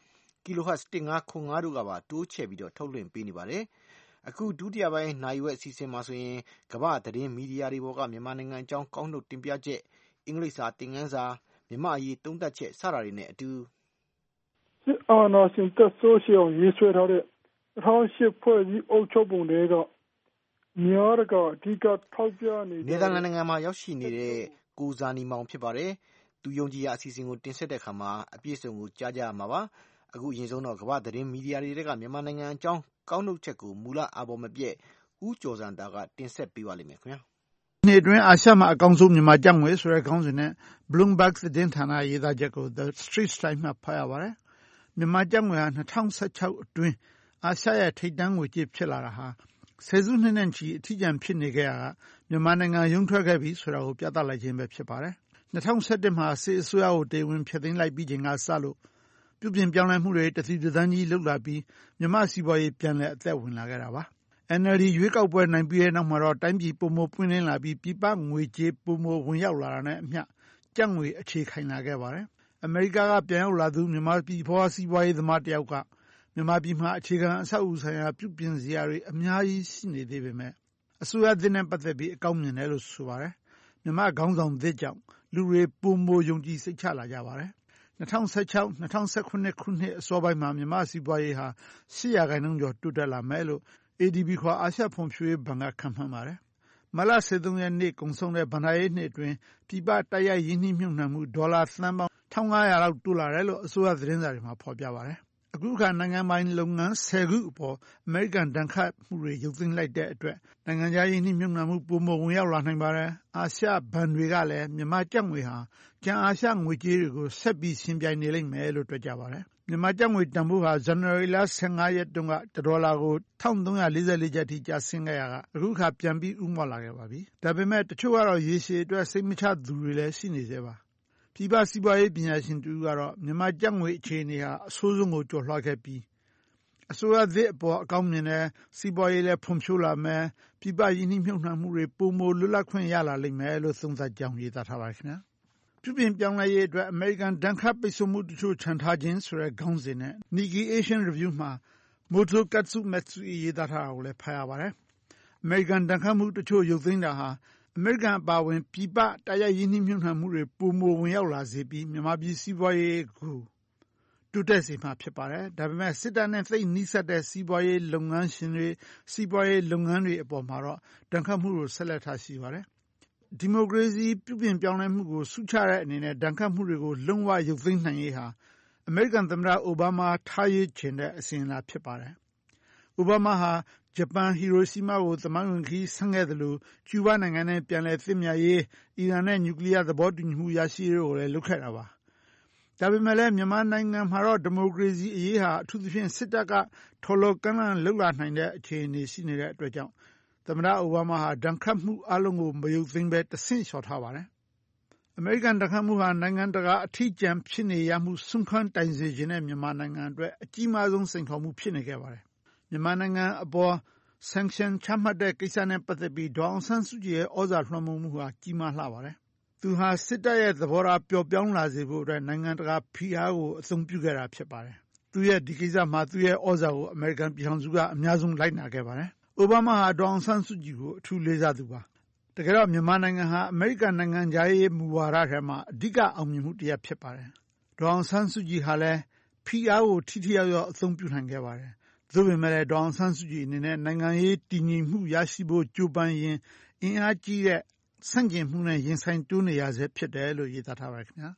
kHz ၁၅၇၅တို့ကပါတိုးချဲ့ပြီးတော့ထုတ်လွှင့်ပေးနေပါတယ်အခုဒုတိယပိုင်းနိုင်ဝက်အစီအစဉ်မှာဆိုရင်ကမ္ဘာသတင်းမီဒီယာတွေပေါ်ကမြန်မာနိုင်ငံအကြောင်းကောင်းထုတ်တင်ပြချက်အင်္ဂလိပ်စာသင်ခန်းစာမြန်မာအရေးသုံးသပ်ချက်စတာတွေနဲ့အတူစစ်အာဏာရှင်တက်ဆိုးရှောင်ရေးဆွဲထားတဲ့၂၀၀၈ဖွဲ့စည်းအုပ်ချုပ်ပုံတွေကများရကအဓိကထောက်ပြနေတယ်နယ်သာလန်နိုင်ငံမှာရောက်ရှိနေတဲ့ကိုဇာနီမောင်ဖြစ်ပါတယ်သူယုံကြည်ရာအစီအစဉ်ကိုတင်ဆက်တဲ့အခါမှာအပြည့်အစုံကိုကြားကြရမှာပါအခုအရင်ဆုံးတော့ကမ္ဘာသတင်းမီဒီယာတွေကမြန်မာနိုင်ငံအကြောင်းကောင်းထုတ်ချက်ကိုမူလအပေါ်မပြည့်ဦးကျော်စံတာကတင်ဆက်ပေးပါလိမ့်မယ်ခင်ဗျာနေ့တွင်အာရှမှာအကောင်းဆုံးမြန်မာကြောင်ဝဲဆိုတဲ့ခေါင်းစဉ်နဲ့ Bloomberg သတင်းဌာနရေးသားချက်ကို The Straits Times မှာဖတ်ရပါတယ်မြန်မာကြောင်ဝဲဟာ၂၀၁၆အတွင်းအာရှရဲ့ထိပ်တန်းငွေကြေးဖြစ်လာတာဟာဆယ်စုနှစ်နဲ့ချီအထီးကျန်ဖြစ်နေခဲ့ရတာမြန်မာနိုင်ငံရုံးထွက်ခဲ့ပြီဆိုတာကိုပြသလိုက်ခြင်းပဲဖြစ်ပါတယ်။၂၀၁၁မှာစစ်အစိုးရကိုတရားဝင်ဖျက်သိမ်းလိုက်ပြီးချိန်ကစလို့ပြုပြင်ပြောင်းလဲမှုတွေတသီတသန်းကြီးလုပ်လာပြီးမြန်မာစီးပွားရေးပြန်လည်အသက်ဝင်လာခဲ့တာပါ။ N L D ရွေးကောက်ပွဲနိုင်ပြီးတဲ့နောက်မှာတော့တိုင်းပြည်ပုံမပွင့်လင်းလာပြီးပြည်ပငွေကြေးပုံမဝင်ရောက်လာတာနဲ့အမျှကျပ်ငွေအခြေခိုင်လာခဲ့ပါတယ်။အမေရိကကပြန်ရောက်လာသူမြန်မာပြည်ဖွားစီးပွားရေးသမားတယောက်ကမြန်မာပြည်မှာအခြေခံအဆောက်အဦဆိုင်ရာပြုပြင်စရာတွေအများကြီးရှိနေသေးပေမဲ့အစိုးရသစ်နဲ့ပတ်သက်ပြီးအကောင်းမြင်တယ်လို့ဆိုပါတယ်။မြန်မာခေါင်းဆောင်သစ်ကြောင့်လူတွေပုံမယုံကြည်စိတ်ချလာကြပါတယ်။၂၀၁၆ ၂၀၁၇ခုနှစ်အစောပိုင်းမှာမြန်မာစီးပွားရေးဟာ၈ရာခိုင်နှုန်းကျော်တိုးတက်လာမယ်လို့ A D B ခေါ်အာရှဖွံ့ဖြိုးရေးဘဏ်ကခန့်မှန်းပါတယ်။မတ်လ၁၃ရက်နေ့ကုန်ဆုံးတဲ့ဘဏ္ဍာရေးနှစ်အတွင်းပြည်ပတိုက်ရိုက်ရင်းနှီးမြှုပ်နှံမှုဒေါ်လာသန်းပေါင်း၁၅၀၀လောက်တိုးလာတယ်လို့အစိုးရသတင်းစာတွေမှာဖော်ပြပါတယ်။အခုအခါနိုင်ငံပိုင်လုပ်ငန်း၁၀ခုအပေါ်အမေရိကန်ဒဏ်ခတ်မှုတွေရုပ်သိမ်းလိုက်တဲ့အတွက်နိုင်ငံခြားရင်းနှီးမြှုပ်နှံမှုပိုမိုဝင်ရောက်လာနိုင်ပါတယ်။အာရှဘဏ်တွေကလည်းမြန်မာကျပ်ငွေဟာကျန်အာရှငွေကြေးတွေကိုဆက်ပြီးယှဉ်ပြိုင်နေလိမ့်မယ်လို့တွက်ကြပါတယ်။မြန်မာကျပ်ငွေတန်ဖိုးဟာဇန်နဝါရီလ၁၅ရက်တုန်းကတဒေါ်လာကို၁၃၄၄ကျပ်ထိကျဆင်းခဲ့ရာကအခုအခါပြန်ပြီးဥမော့လာခဲ့ပါပြီ။ဒါပေမဲ့တချို့ကတော့ရေရှည်အတွက်စိတ်မချသူတွေလည်းရှိနေသေးပါ။ပြည်ပစီးပွားရေးပညာရှင်တူကတော့မြန်မာကျပ်ငွေအခြေအနေဟာအဆိုးဆုံးကိုကျော်လွှားခဲ့ပြီးအစိုးရသစ်အပေါ်အကောင်းမြင်တဲ့စီးပွားရေးလည်းဖွံ့ဖြိုးလာမယ်ပြည်ပရင်းနှီးမြှုပ်နှံမှုတွေပုံမလွတ်လပ်ခွင့်ရလာလိမ့်မယ်လို့သုံးသပ်ကြောင်းရေးသားထားပါတယ်ခင်ဗျာပြုပြင်ပြောင်းလဲရေးအတွက်အမေရိကန်ဒဏ်ခတ်ပိတ်ဆို့မှုတချို့ချန်ထားခြင်းဆိုတဲ့ခေါင်းစဉ်နဲ့ Nikkei Asian Review မှာ Motokatsu Matsui ရေးသားထားတာကိုလည်းဖတ်ရပါတယ်အမေရိကန်ဒဏ်ခတ်မှုတချို့ရုပ်သိမ်းတာဟာအမေရိကန်အပါအဝင်ပြည်ပတိုက်ရိုက်ရင်းနှီးမြှုပ်နှံမှုတွေပုံမဝင်ရောက်လာစေပြီးမြန်မာပြည်စီးပွားရေးကိုတိုးတက်စေမှာဖြစ်ပါတယ်။ဒါပေမဲ့စစ်တပ်နဲ့သိပ်နီးစပ်တဲ့စီးပွားရေးလုပ်ငန်းရှင်တွေစီးပွားရေးလုပ်ငန်းတွေအပေါ်မှာတော့ဒဏ်ခတ်မှုကိုဆက်လက်ထားရှိပါတယ်။ဒီမိုကရေစီပြုပြင်ပြောင်းလဲမှုကိုဆုချတဲ့အနေနဲ့ဒဏ်ခတ်မှုတွေကိုလုံးဝရုပ်သိမ်းနိုင်ရေးဟာအမေရိကန်သမ္မတအိုဘားမားထားရည်ချင်တဲ့အစဉ်အလာဖြစ်ပါတယ်။အိုဘားမားဟာဂျပန်ဟီရိုရှီမာကိုသမိုင်းဝင်ခရီးဆက်ခဲ့သလိုကျူးဘားနိုင်ငံနဲ့ပြန်လည်သင့်မြတ်ရေးအီရန်နဲ့နျူကလ িয়ার သဘောတူညီမှုရရှိရေးကိုလည်းလုပ်ခဲ့တာပါ။ဒါပေမဲ့လည်းမြန်မာနိုင်ငံမှာတော့ဒီမိုကရေစီအရေးဟာအထူးသဖြင့်စစ်တပ်ကထော်လော်ကန့်လန့်လှုပ်လာနိုင်တဲ့အခြေအနေရှိနေတဲ့အတွက်ကြောင့်သမ္မတအိုဘားမားဟာဒဏ်ခတ်မှုအလုံးကိုမရုပ်သိမ်းပဲတဆင့်လျှော့ထားပါတယ်။အမေရိကန်ဒဏ်ခတ်မှုဟာနိုင်ငံတကာအထီးကျန်ဖြစ်နေရမှုဆွန့်ခွန့်တိုင်စေခြင်းနဲ့မြန်မာနိုင်ငံအတွက်အကြီးမားဆုံးစိန်ခေါ်မှုဖြစ်နေခဲ့ပါတယ်။မြန်မာနိုင်ငံအပေါ် sanction ချမှတ်တဲ့ကိစ္စနဲ့ပတ်သက်ပြီးဒေါ်အောင်ဆန်းစုကြည်ရဲ့ဩဇာလွှမ်းမိုးမှုဟာကြီးမားလှပါတယ်။သူဟာစစ်တပ်ရဲ့သဘောထားပျော့ပြောင်းလာစေဖို့အတွက်နိုင်ငံတကာဖိအားကိုအသုံးပြုခဲ့တာဖြစ်ပါတယ်။သူရဲ့ဒီကိစ္စမှာသူရဲ့ဩဇာကိုအမေရိကန်ပြည်ထောင်စုကအများဆုံးလိုက်နာခဲ့ပါတယ်။အိုဘားမားဟာဒေါ်အောင်ဆန်းစုကြည်ကိုအထူးလေးစားသူပါ။တကယ်တော့မြန်မာနိုင်ငံဟာအမေရိကန်နိုင်ငံခြားရေးမူဝါဒထဲမှာအဓိကအောင်မြင်မှုတစ်ရပ်ဖြစ်ပါတယ်။ဒေါ်အောင်ဆန်းစုကြည်ဟာလည်းဖိအားကိုထိထိရောက်ရောက်အသုံးပြုနိုင်ခဲ့ပါတယ်။သို့ပေမဲ့ဒေါ်အောင်ဆန်းစုကြည်အနေနဲ့နိုင်ငံရေးတည်ငြိမ်မှုရရှိဖို့ကြိုးပမ်းရင်းအင်အားကြီးတဲ့ဆန့်ကျင်မှုနဲ့ရင်ဆိုင်တိုးနေရဆဲဖြစ်တယ်လို့ရေးသားထားပါတယ်ခင်ဗျာ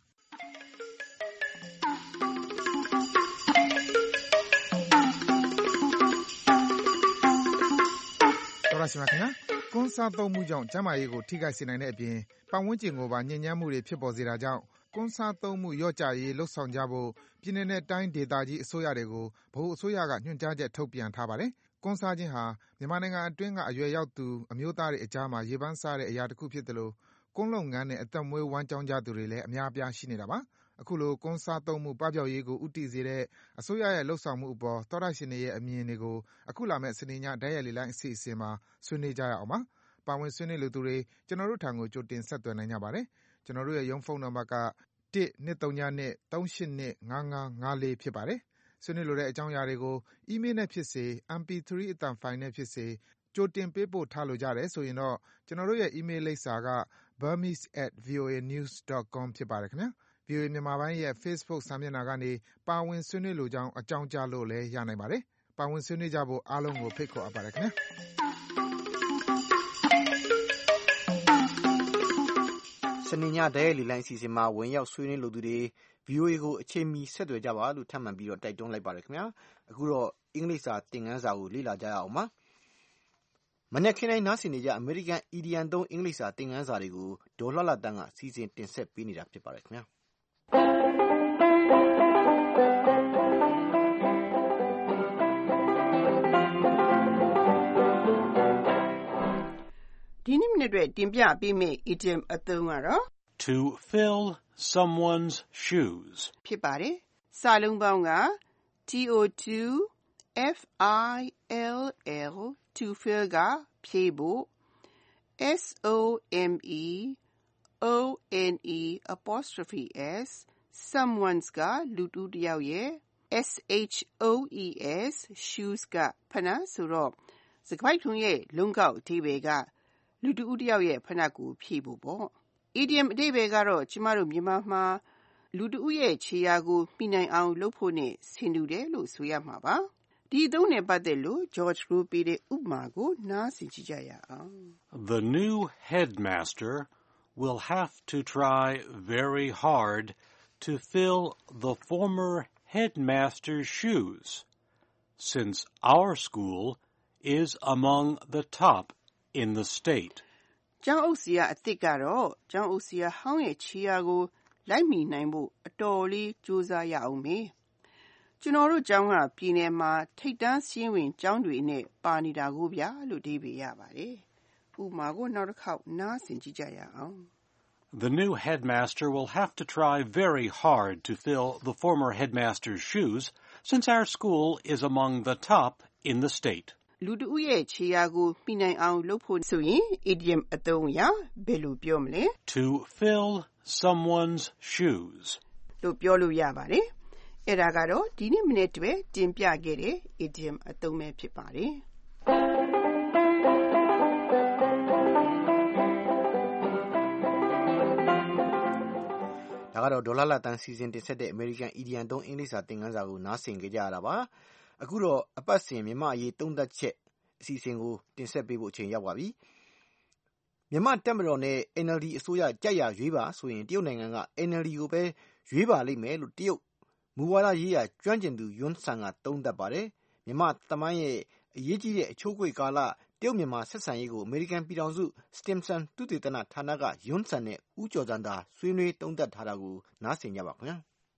တော်ရရှိပါခင်ဗျာကွန်ဆာသုံးမှုကြောင့်ကျန်းမာရေးကိုထိခိုက်စေနိုင်တဲ့အပြင်ပတ်ဝန်းကျင်ကိုပါညစ်ညမ်းမှုတွေဖြစ်ပေါ်စေတာကြောင့်ကွန်ဆာသုံးမှုလျော့ကျရေးလှုပ်ဆောင်ကြဖို့ပြည်내နဲ့တိုင်းဒေသကြီးအစိုးရတွေကိုဗဟိုအစိုးရကညွှန်ကြားချက်ထုတ်ပြန်ထားပါတယ်ကွန်ဆာခြင်းဟာမြန်မာနိုင်ငံအတွင်းကအရွယ်ရောက်သူအမျိုးသားတွေအကြားမှာရေပန်းစားတဲ့အရာတစ်ခုဖြစ်သလိုကွန်းလုပ်ငန်းနဲ့အသက်မွေးဝမ်းကြောင်းကြသူတွေလည်းအများအပြားရှိနေတာပါအခုလိုကွန်ဆာသုံးမှုပပျောက်ရေးကိုဥတီစေတဲ့အစိုးရရဲ့လှုပ်ဆောင်မှုအပေါ်သောရရှင်တွေရဲ့အမြင်တွေကိုအခုလာမဲ့စနေညဓာတ်ရိုက်လေလိုင်းအစီအစဉ်မှာဆွေးနွေးကြရအောင်ပါပါဝင်ဆွေးနွေးလူသူတွေကျွန်တော်တို့ထံကိုကြိုတင်ဆက်သွယ်နိုင်ကြပါတယ်ကျွန်တော်တို့ရဲ့ရုံးဖုန်းနံပါတ်ကone two three two three eight two five five fourဖြစ်ပါတယ်ဆွေးနွေးလိုတဲ့အကြောင်းအရာတွေကိုအီးမေးလ်နဲ့ဖြစ်စေ M P three အသံဖိုင်နဲ့ဖြစ်စေကြိုတင်ပေးပို့ထားလိုကြတယ်ဆိုရင်တော့ကျွန်တော်တို့ရဲ့အီးမေးလ်လိပ်စာက burmese at voa news dot com ဖြစ်ပါတယ်ခင်ဗျာ ဗီအိုအေ မြန်မာပိုင်းရဲ့ Facebook စာမျက်နှာကနေပါဝင်ဆွေးနွေးလိုကြောင်းအကြောင်းကြားလို့လည်းရနိုင်ပါတယ်ပါဝင်ဆွေးနွေးကြဖို့အားလုံးကိုဖိတ်ခေါ်အပ်ပါတယ်ခင်ဗျာစနေညဓာတ်ရိုက်လေလိုင်းအစီအစဉ်မှာဝင်ရောက်ဆွေးနွေးလိုသူတွေ ဗီအိုအေ ကိုအချိန်မီဆက်သွယ်ကြပါလို့ထပ်မံပြီးတော့တိုက်တွန်းလိုက်ပါတယ်ခင်ဗျာအခုတော့အင်္ဂလိပ်စာသင်ခန်းစာကိုလေ့လာကြရအောင်ပါမနက်ခင်းတိုင်းနားဆင်နေကြအမေရိကန်အီဒီယံသုံးအင်္ဂလိပ်စာသင်ခန်းစာတွေကိုဒေါ်လှလှတန်းကစီစဉ်တင်ဆက်ပေးနေတာဖြစ်ပါတယ်ခင်ဗျာဒီနေ့မနေ့အတွက်တင်ပြပေးမယ့် idiom အသုံးကတော့ to fill someone's shoes ဖြစ်ပါတယ်စာလုံးပေါင်းက to f i l l to fill ကဖြည့်ဖို့ s o m e o n e apostrophe s someone's ကလူတူတစ်ယောက်ရဲ့ s h o e s shoes ကဖနတ်ဆိုတော့စကားပိုက်ထုံးရဲ့လုံးကောက်အဓိပ္ပာယ်ကလူတူတစ်ယောက်ရဲ့ဖနတ်ကိုဖြည့်ဖို့ပေါ့ idiom အဓိပ္ပာယ်ကတော့ကျမတို့မြန်မာမှာလူတူရဲ့ခြေရာကိုမိနိုင်အောင်လုပ်ဖို့နဲ့ဆင်တူတယ်လို့ဆိုရမှာပါဒီအသုံးနဲ့ပတ်သက်လို့ George ကိုပေးတဲ့ဥပမာကိုနားဆင်ကြည့်ကြရအောင် The new headmaster will have to try very hard to fill the former headmaster's shoes since our school is among the top in the state. ကျောင်းအုပ်ဆရာအသစ်ကတော့ကျောင်းအုပ်ဆရာဟောင်းရဲ့ခြေရာကိုလိုက်မိနိုင်ဖို့အတော်လေးကြိုးစားရအောင်မေကျွန်တော်တို့ကျောင်းကပြည်နယ်မှာထိပ်တန်းစည်းဝင်ကျောင်းတွေနဲ့ပါနေတာကိုဗျာလို့ဒီပေးရပါတယ်ဥပမာကိုနောက်တစ်ခေါက်နားဆင်ကြည့်ကြရအောင် The new headmaster will have to try very hard to fill the former headmaster's shoes since our school is among the top in the state. လူတူရဲ့ခြေရာကိုမိနိုင်အောင်လုပ်ဖို့ဆိုရင် idiom အသုံးအရာဘယ်လိုပြောမလဲ To fill someone's shoes လို့ပြောလို့ရပါတယ်အဲ့ဒါကတော့ဒီနေ့မနေ့တည်းတင်ပြခဲ့တဲ့ idiom အသုံးပဲဖြစ်ပါတယ်ဒါကတော့ဒေါ်လာလာတန်စီစဉ်တင်ဆက်တဲ့ American Idiom သုံးအင်္ဂလိပ်စာသင်ခန်းစာကိုနားဆင်ကြကြရတာပါအခုတော့အပတ်စဉ်မြန်မာအရေးသုံးသပ်ချက်အစီအစဉ်ကိုတင်ဆက်ပေးဖို့အချိန်ရောက်ပါပြီမြန်မာတပ်မတော်နဲ့ N L D အစိုးရကြိုက်ရရွေးပါဆိုရင်တရုတ်နိုင်ငံက N L D ကိုပဲရွေးပါလိမ့်မယ်လို့တရုတ်မူဝါဒရေးရာကျွမ်းကျင်သူယွန်းဆန်ကသုံးသပ်ပါတယ်မြန်မာသမိုင်းရဲ့အရေးကြီးတဲ့အချိုးကွေကာလတရုတ်မြန်မာဆက်ဆံရေးကိုအမေရိကန်ပြည်ထောင်စု Stimson သုတေသနဌာနကယွန်းဆန်နဲ့ဦးကျော်စံသာဆွေးနွေးသုံးသပ်ထားတာကိုနားဆင်ကြပါခင်ဗျာ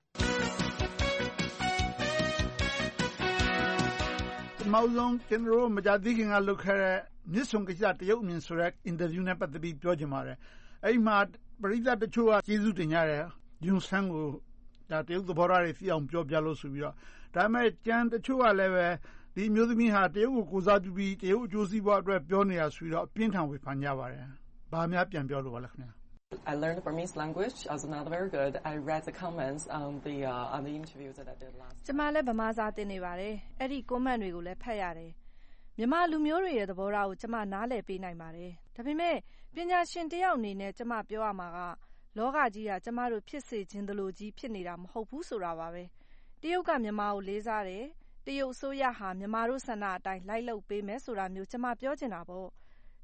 မောင်ဆုံးကျွန်တော်တို့မကြသေးခင်ကလုပ်ခဲ့တဲ့မြစ်ဆုံကိစ္စတရုတ်အမြင်ဆိုတဲ့ interview နဲ့ပတ်သက်ပြီးပြောချင်ပါတယ်အဲ့ဒီမှာပရိသတ်တချို့ကကျေးဇူးတင်ကြတယ်ယွန်းဆန်ကိုဒါတရုတ်သဘောထားတွေသိအောင်ပြောပြလို့ဆိုပြီးတော့ဒါပေမဲ့ကျန်တချို့ကလည်းပဲဒီမျိုးသမီးဟာတရုတ်ကိုကိုစားပြုပြီးတရုတ်အကျိုးစီးပွားအတွက်ပြောနေတာဆိုတော့အပြင်းထန်ဝေဖန်ကြပါတယ်ဘာများပြန်ပြောလို့ပါလဲခင်ဗျာ I learned Burmese language as another very good. I read the comments on the uh, on the interviews that I did last. ကျမလည်းဗမာစာသင်နေပါတယ်။အဲ့ဒီ comment တွေကိုလည်းဖတ်ရတယ်။မြန်မာလူမျိုးတွေရဲ့သဘောထားကိုကျမနားလည်ပေးနိုင်ပါတယ်။ဒါပေမဲ့ပညာရှင်တယောက်အနေနဲ့ကျမပြောရမှာကလောကကြီးကကျမတို့ဖြစ်စေခြင်းတလို့ကြီးဖြစ်နေတာမဟုတ်ဘူးဆိုတာပါပဲ။တရုတ်ကမြန်မာကိုလေးစားတယ်။တရုတ်အစိုးရဟာမြန်မာတို့ဆန္ဒအတိုင်းလိုက်လုပ်ပေးမယ်ဆိုတာမျိုးကျမပြောချင်တာပေါ့။တ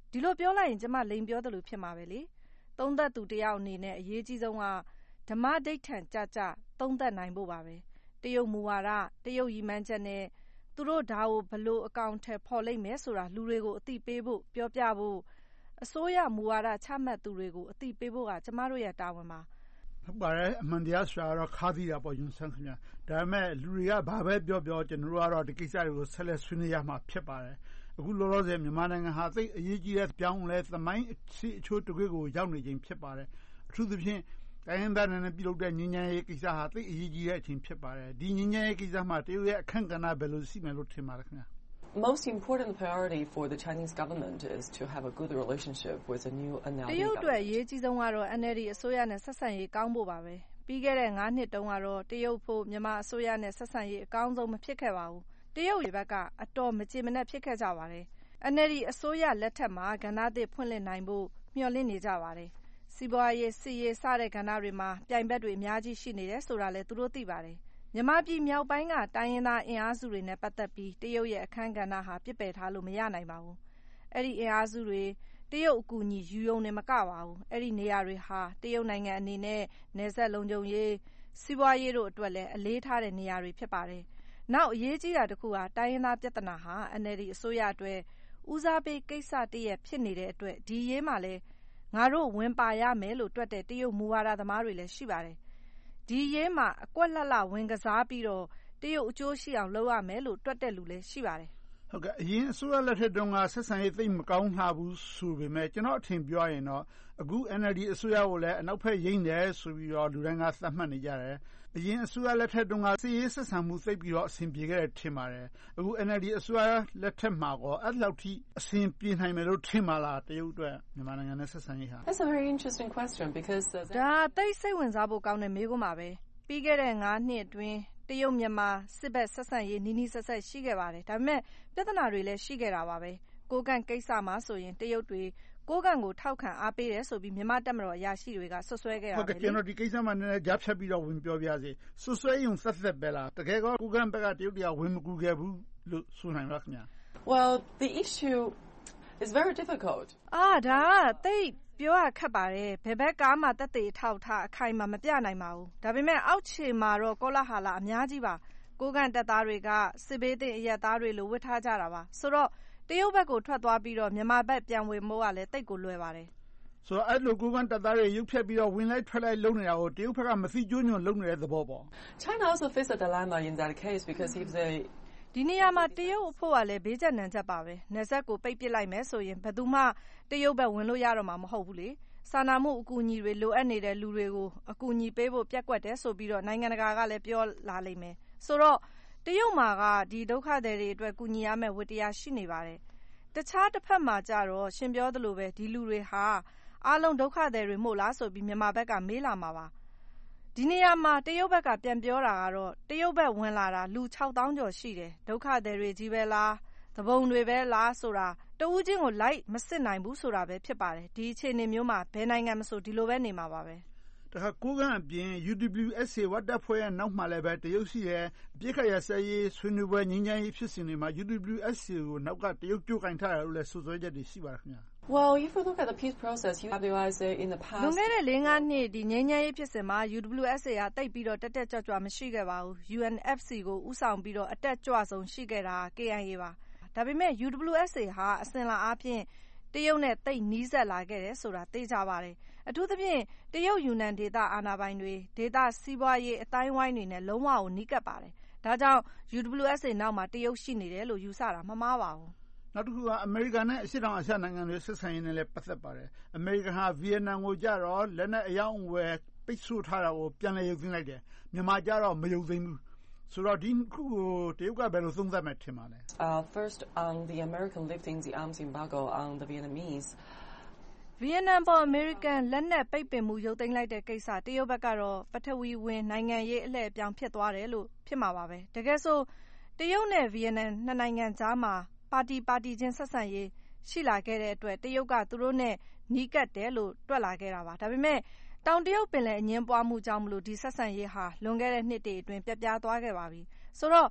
ဒီလိုပြောလိုက်ရင်ကျမလိန်ပြောသလိုဖြစ်မှာပဲလေသုံးသက်သူတယောက်အနေနဲ့အရေးကြီးဆုံးကဓမ္မဒိဋ္ဌံကြကြသုံးသက်နိုင်ဖို့ပါပဲတရုတ်မူဝါဒတရုတ်ရည်မှန်းချက်နဲ့သူတို့ဒါကိုဘလို့အကောင့်ထဲပေါ်လိုက်မယ်ဆိုတာလူတွေကိုအသိပေးဖို့ပြောပြဖို့အစိုးရမူဝါဒချမှတ်သူတွေကိုအသိပေးဖို့ကကျမတို့ရဲ့တာဝန်ပါဟုတ်ပါတယ်အမှန်တရားဆိုတာတော့ခါးသီးတာပေါ့ယွန်းဆန်းခင်ဗျာဒါပေမဲ့လူတွေကဘာပဲပြောပြောကျွန်တော်တို့ကတော့ဒီကိစ္စတွေကိုဆက်လက်ဆွေးနွေးရမှာဖြစ်ပါတယ်အခုလောလောဆယ်မြန်မာနိုင်ငံဟာသိအရေးကြီးတဲ့ပြောင်းလဲသမိုင်းအစီအချိုးတစ်ခုကိုရောက်နေခြင်းဖြစ်ပါတယ်အထူးသဖြင့်တိုင်းရင်းသားတွေနဲ့ပြုလုပ်တဲ့ငြိမ်းချမ်းရေးကိစ္စဟာသိအရေးကြီးတဲ့အချိန်ဖြစ်ပါတယ်ဒီငြိမ်းချမ်းရေးကိစ္စမှာတရုတ်ရဲ့အခန့်ကဏ္ဍဘယ်လိုရှိမယ်လို့ထင်ပါလဲခင်ဗျာ Most important priority for the Chinese government is to have a good relationship with the new N L D တရုတ်အတွက်အရေးကြီးဆုံးကတော့ N L D အစိုးရနဲ့ဆက်ဆံရေးကောင်းဖို့ပါပဲပြီးခဲ့တဲ့ငါးနှစ်တုန်းကတော့တရုတ်ဖို့မြန်မာအစိုးရနဲ့ဆက်ဆံရေးအကောင်းဆုံးမဖြစ်ခဲ့ပါဘူးတရုတ်တွေဘက်ကအတော်မကျေမနပ်ဖြစ်ခဲ့ကြပါတယ် N L D အစိုးရလက်ထက်မှာကဏ္ဍသစ်ဖွင့်လှစ်နိုင်ဖို့မျှော်လင့်နေကြပါတယ်စီးပွားရေးစစ်ရေးစတဲ့ကဏ္ဍတွေမှာပြိုင်ဘက်တွေအများကြီးရှိနေတယ်ဆိုတာလည်းသူတို့သိပါတယ်မြန်မာပြည်မြောက်ပိုင်းကတိုင်းရင်းသားအင်အားစုတွေနဲ့ပတ်သက်ပြီးတရုတ်ရဲ့အခန်းကဏ္ဍဟာပြစ်ပယ်ထားလို့မရနိုင်ပါဘူး။အဲ့ဒီအင်အားစုတွေတရုတ်အကူအညီယူယုံနေမကပါဘူး။အဲ့ဒီနေရာတွေဟာတရုတ်နိုင်ငံအနေနဲ့နယ်စပ်လုံခြုံရေးစီးပွားရေးတို့အတွက်လည်းအလေးထားတဲ့နေရာတွေဖြစ်ပါတယ်။နောက်အရေးကြီးတာတစ်ခုဟာတိုင်းရင်းသားပြဿနာဟာ N L D အစိုးရအတွက်ဦးစားပေးကိစ္စတည်းဖြစ်နေတဲ့အတွက်ဒီရေးမှာလည်းငါတို့ဝင်ပါရမယ်လို့တွက်တဲ့တရုတ်မူဝါဒသမားတွေလည်းရှိပါတယ်။ဒီရေးမှာအကွက်လှလှဝင်ကစားပြီးတော့တရုတ်အကျိုးရှိအောင်လုပ်ရမယ်လို့တွက်တဲ့လူလည်းရှိပါတယ်။ဟုတ်ကဲ့အရင်အစိုးရလက်ထက်တုန်းကဆက်ဆံရေးသိပ်မကောင်းလှဘူးဆိုပေမဲ့ကျွန်တော်အထင်ပြောရင်တော့အခု N L D အစိုးရကိုလည်းအနောက်ဘက်ရိမ့်တယ်ဆိုပြီးတော့လူတိုင်းကသတ်မှတ်နေကြတယ်။အရင်အစိုးရလက်ထက်တုန်းကစစ်ရေးဆက်ဆံမှုသိပ်ပြီးတော့အဆင်ပြေခဲ့တယ်ထင်ပါတယ်။အခု N L D အစိုးရလက်ထက်မှာကောအဲ့လောက်ထိအဆင်ပြေနိုင်မယ်လို့ထင်ပါလားတရုတ်အတွက်မြန်မာနိုင်ငံနဲ့ဆက်ဆံရေးဟာ That's a very interesting question because ဒါသိစိတ်ဝင်စားဖို့ကောင်းတဲ့မေးခွန်းပါပဲ။ပြီးခဲ့တဲ့ငါးနှစ်အတွင်းတရုတ်မြန်မာစစ်ဘက်ဆက်ဆံရေးနီးနီးဆက်ဆက်ရှိခဲ့ပါတယ်ဒါပေမဲ့ပြဿနာတွေလည်းရှိခဲ့တာပါပဲကိုကန့်ကိစ္စမှာဆိုရင်တရုတ်တွေကိုကန့်ကိုထောက်ခံအားပေးတယ်ဆိုပြီးမြန်မာတပ်မတော်အရာရှိတွေကဆွဆွဲခဲ့တာပဲဟုတ်ကဲ့ကျွန်တော်ဒီကိစ္စမှာနည်းနည်းကြားဖြတ်ပြီးတော့ဝင်ပြောပြစီဆွဆွဲယုံသက်သက်ပဲလားတကယ်ကောကိုကန့်ဘက်ကတရုတ်တွေကဝင်မကူခဲ့ဘူးလို့ဆိုနိုင်ပါခင်ဗျာ Well the issue is very difficult အာဒါသိပြောရခက်ပါတယ်ဘယ်ဘက်ကမှတက်သေးထောက်ထားအခိုင်မှာမပြနိုင်ပါဘူးဒါပေမဲ့အောက်ခြေမှာတော့ကောလာဟာလာအများကြီးပါကိုကန်တက်သားတွေကစစ်ဘေးတင်အရက်သားတွေလိုဝတ်ထားကြတာပါဆိုတော့တရုတ်ဘက်ကိုထွက်သွားပြီးတော့မြန်မာဘက်ပြန်ဝင်မို့ကလည်းတိတ်ကိုလွယ်ပါတယ်ဆိုတော့အဲ့လိုကိုကန်တက်သားတွေရုပ်ဖြတ်ပြီးတော့ဝင်လိုက်ထွက်လိုက်လုပ်နေတာကိုတရုတ်ဘက်ကမသိကျိုးညွန့်လုပ်နေတဲ့သဘောပေါ့ China also faced a dilemma in that case because if they ဒီနေရာမှာတရုတ်အဖို့ကလည်းဘေးကျနံချက်ပါပဲနယ်စပ်ကိုပိတ်ပစ်လိုက်မယ်ဆိုရင်ဘယ်သူမှတရုတ်ဘက်ဝင်လို့ရတော့မှာမဟုတ်ဘူးလေစာနာမှုအကူအညီတွေလိုအပ်နေတဲ့လူတွေကိုအကူအညီပေးဖို့ပြက်ကွက်တယ်ဆိုပြီးတော့နိုင်ငံတကာကလည်းပြောလာလိမ့်မယ်ဆိုတော့တရုတ်မှာကဒီဒုက္ခသည်တွေအတွက်ကူညီရမယ့်ဝတ္တရားရှိနေပါတယ်တခြားတစ်ဖက်မှာကြတော့ရှင်ပြောသလိုပဲဒီလူတွေဟာအားလုံးဒုက္ခသည်တွေမို့လားဆိုပြီးမြန်မာဘက်ကမေးလာမှာပါဒီနေရာမှာတရုတ်ဘက်ကပြန်ပြောတာကတော့တရုတ်ဘက်ဝင်လာတာလူခြောက်သောင်းကျော်ရှိတယ်ဒုက္ခသည်တွေကြီးပဲလားသဘုံတွေပဲလားဆိုတာတဦးချင်းကိုလိုက်မစစ်နိုင်ဘူးဆိုတာပဲဖြစ်ပါတယ်ဒီအခြေအနေမျိုးမှာဘယ်နိုင်ငံမဆိုဒီလိုပဲနေမှာပါပဲတခါကိုကန်အပြင် U W S A ဝတ်တပ်ဖွဲ့ရဲ့နောက်မှာလည်းပဲတရုတ်ရှိရဲ့အပြစ်ခရဆဲရေးဆွေးနွေးပွဲငြိမ်းချမ်းရေးဖြစ်စဉ်တွေမှာ U W S A ကိုနောက်ကတရုတ်ကြိုးကင်ထားတယ်လို့လည်းဆိုဆွဲချက်တွေရှိပါတယ်ခင်ဗျာ Well, if you look at the peace process, U W S A in the past လွန်ခဲ့တဲ့လေးငါးနှစ်ဒီငြိမ်းချမ်းရေးဖြစ်စဉ်မှာ U W S A ကတိတ်ပြီးတော့တက်တက်ကြွကြွမရှိခဲ့ပါဘူး U N F C ကိုဥဆောင်ပြီးတော့အတက်ကြွဆုံးရှိခဲ့တာ K I A ပါဒါပေမဲ့ U W S A ဟာအစဉ်လာအားဖြင့်တရုတ်နဲ့တိတ်နီးစပ်လာခဲ့တယ်ဆိုတာသိကြပါတယ်အထူးသဖြင့်တရုတ်ယူနန်ဒေသအာဏာပိုင်တွေဒေသစီးပွားရေးအတိုင်းဝိုင်းတွေနဲ့လုံးဝကိုနီးကပ်ပါတယ်ဒါကြောင့် U W S A နောက်မှာတရုတ်ရှိနေတယ်လို့ယူဆတာမမှားပါဘူးနောက်တစ်ခုကအမေရိကန်နဲ့အရှေ့တောင်အာရှနိုင်ငံတွေဆက်ဆံရေးနဲ့လည်းပတ်သက်ပါတယ်အမေရိကန်ဟာဗီယက်နမ်ကိုကြတော့လက်နက်အယောင်ဝယ်ပိတ်ဆို့ထားတာကိုပြန်လည်ရုပ်သိမ်းလိုက်တယ်မြန်မာကြတော့မရုပ်သိမ်းဘူးဆိုတော့ဒီခုကိုတရုတ်ကဘယ်လိုသုံးသပ်မယ်ထင်ပါလဲ Uh first on the American lifting the arms embargo on the Vietnamese ဗီယက်နမ်ပေါ်အမေရိကန်လက်နက်ပိတ်ပင်မှုရုပ်သိမ်းလိုက်တဲ့ကိစ္စတရုတ်ဘက်ကတော့ပထဝီဝင်နိုင်ငံရေးအလှည့်အပြောင်းဖြစ်သွားတယ်လို့ဖြစ်မှာပါပဲတကယ်ဆိုတရုတ်နဲ့ဗီယက်နမ်နှစ်နိုင်ငံကြားမှာပါတီပါတီချင်းဆက်ဆံရေးရှိလာခဲ့တဲ့အတွက်တရုတ်ကသူတို့နဲ့နီးကပ်တယ်လို့တွက်လာခဲ့တာပါဒါပေမဲ့တောင်တရုတ်ပင်လယ်အငင်းပွားမှုကြောင့်မလို့ဒီဆက်ဆံရေးဟာလွန်ခဲ့တဲ့နှစ်တွေအတွင်းပြတ်ပြားသွားခဲ့ပါပြီဆိုတော့ဒ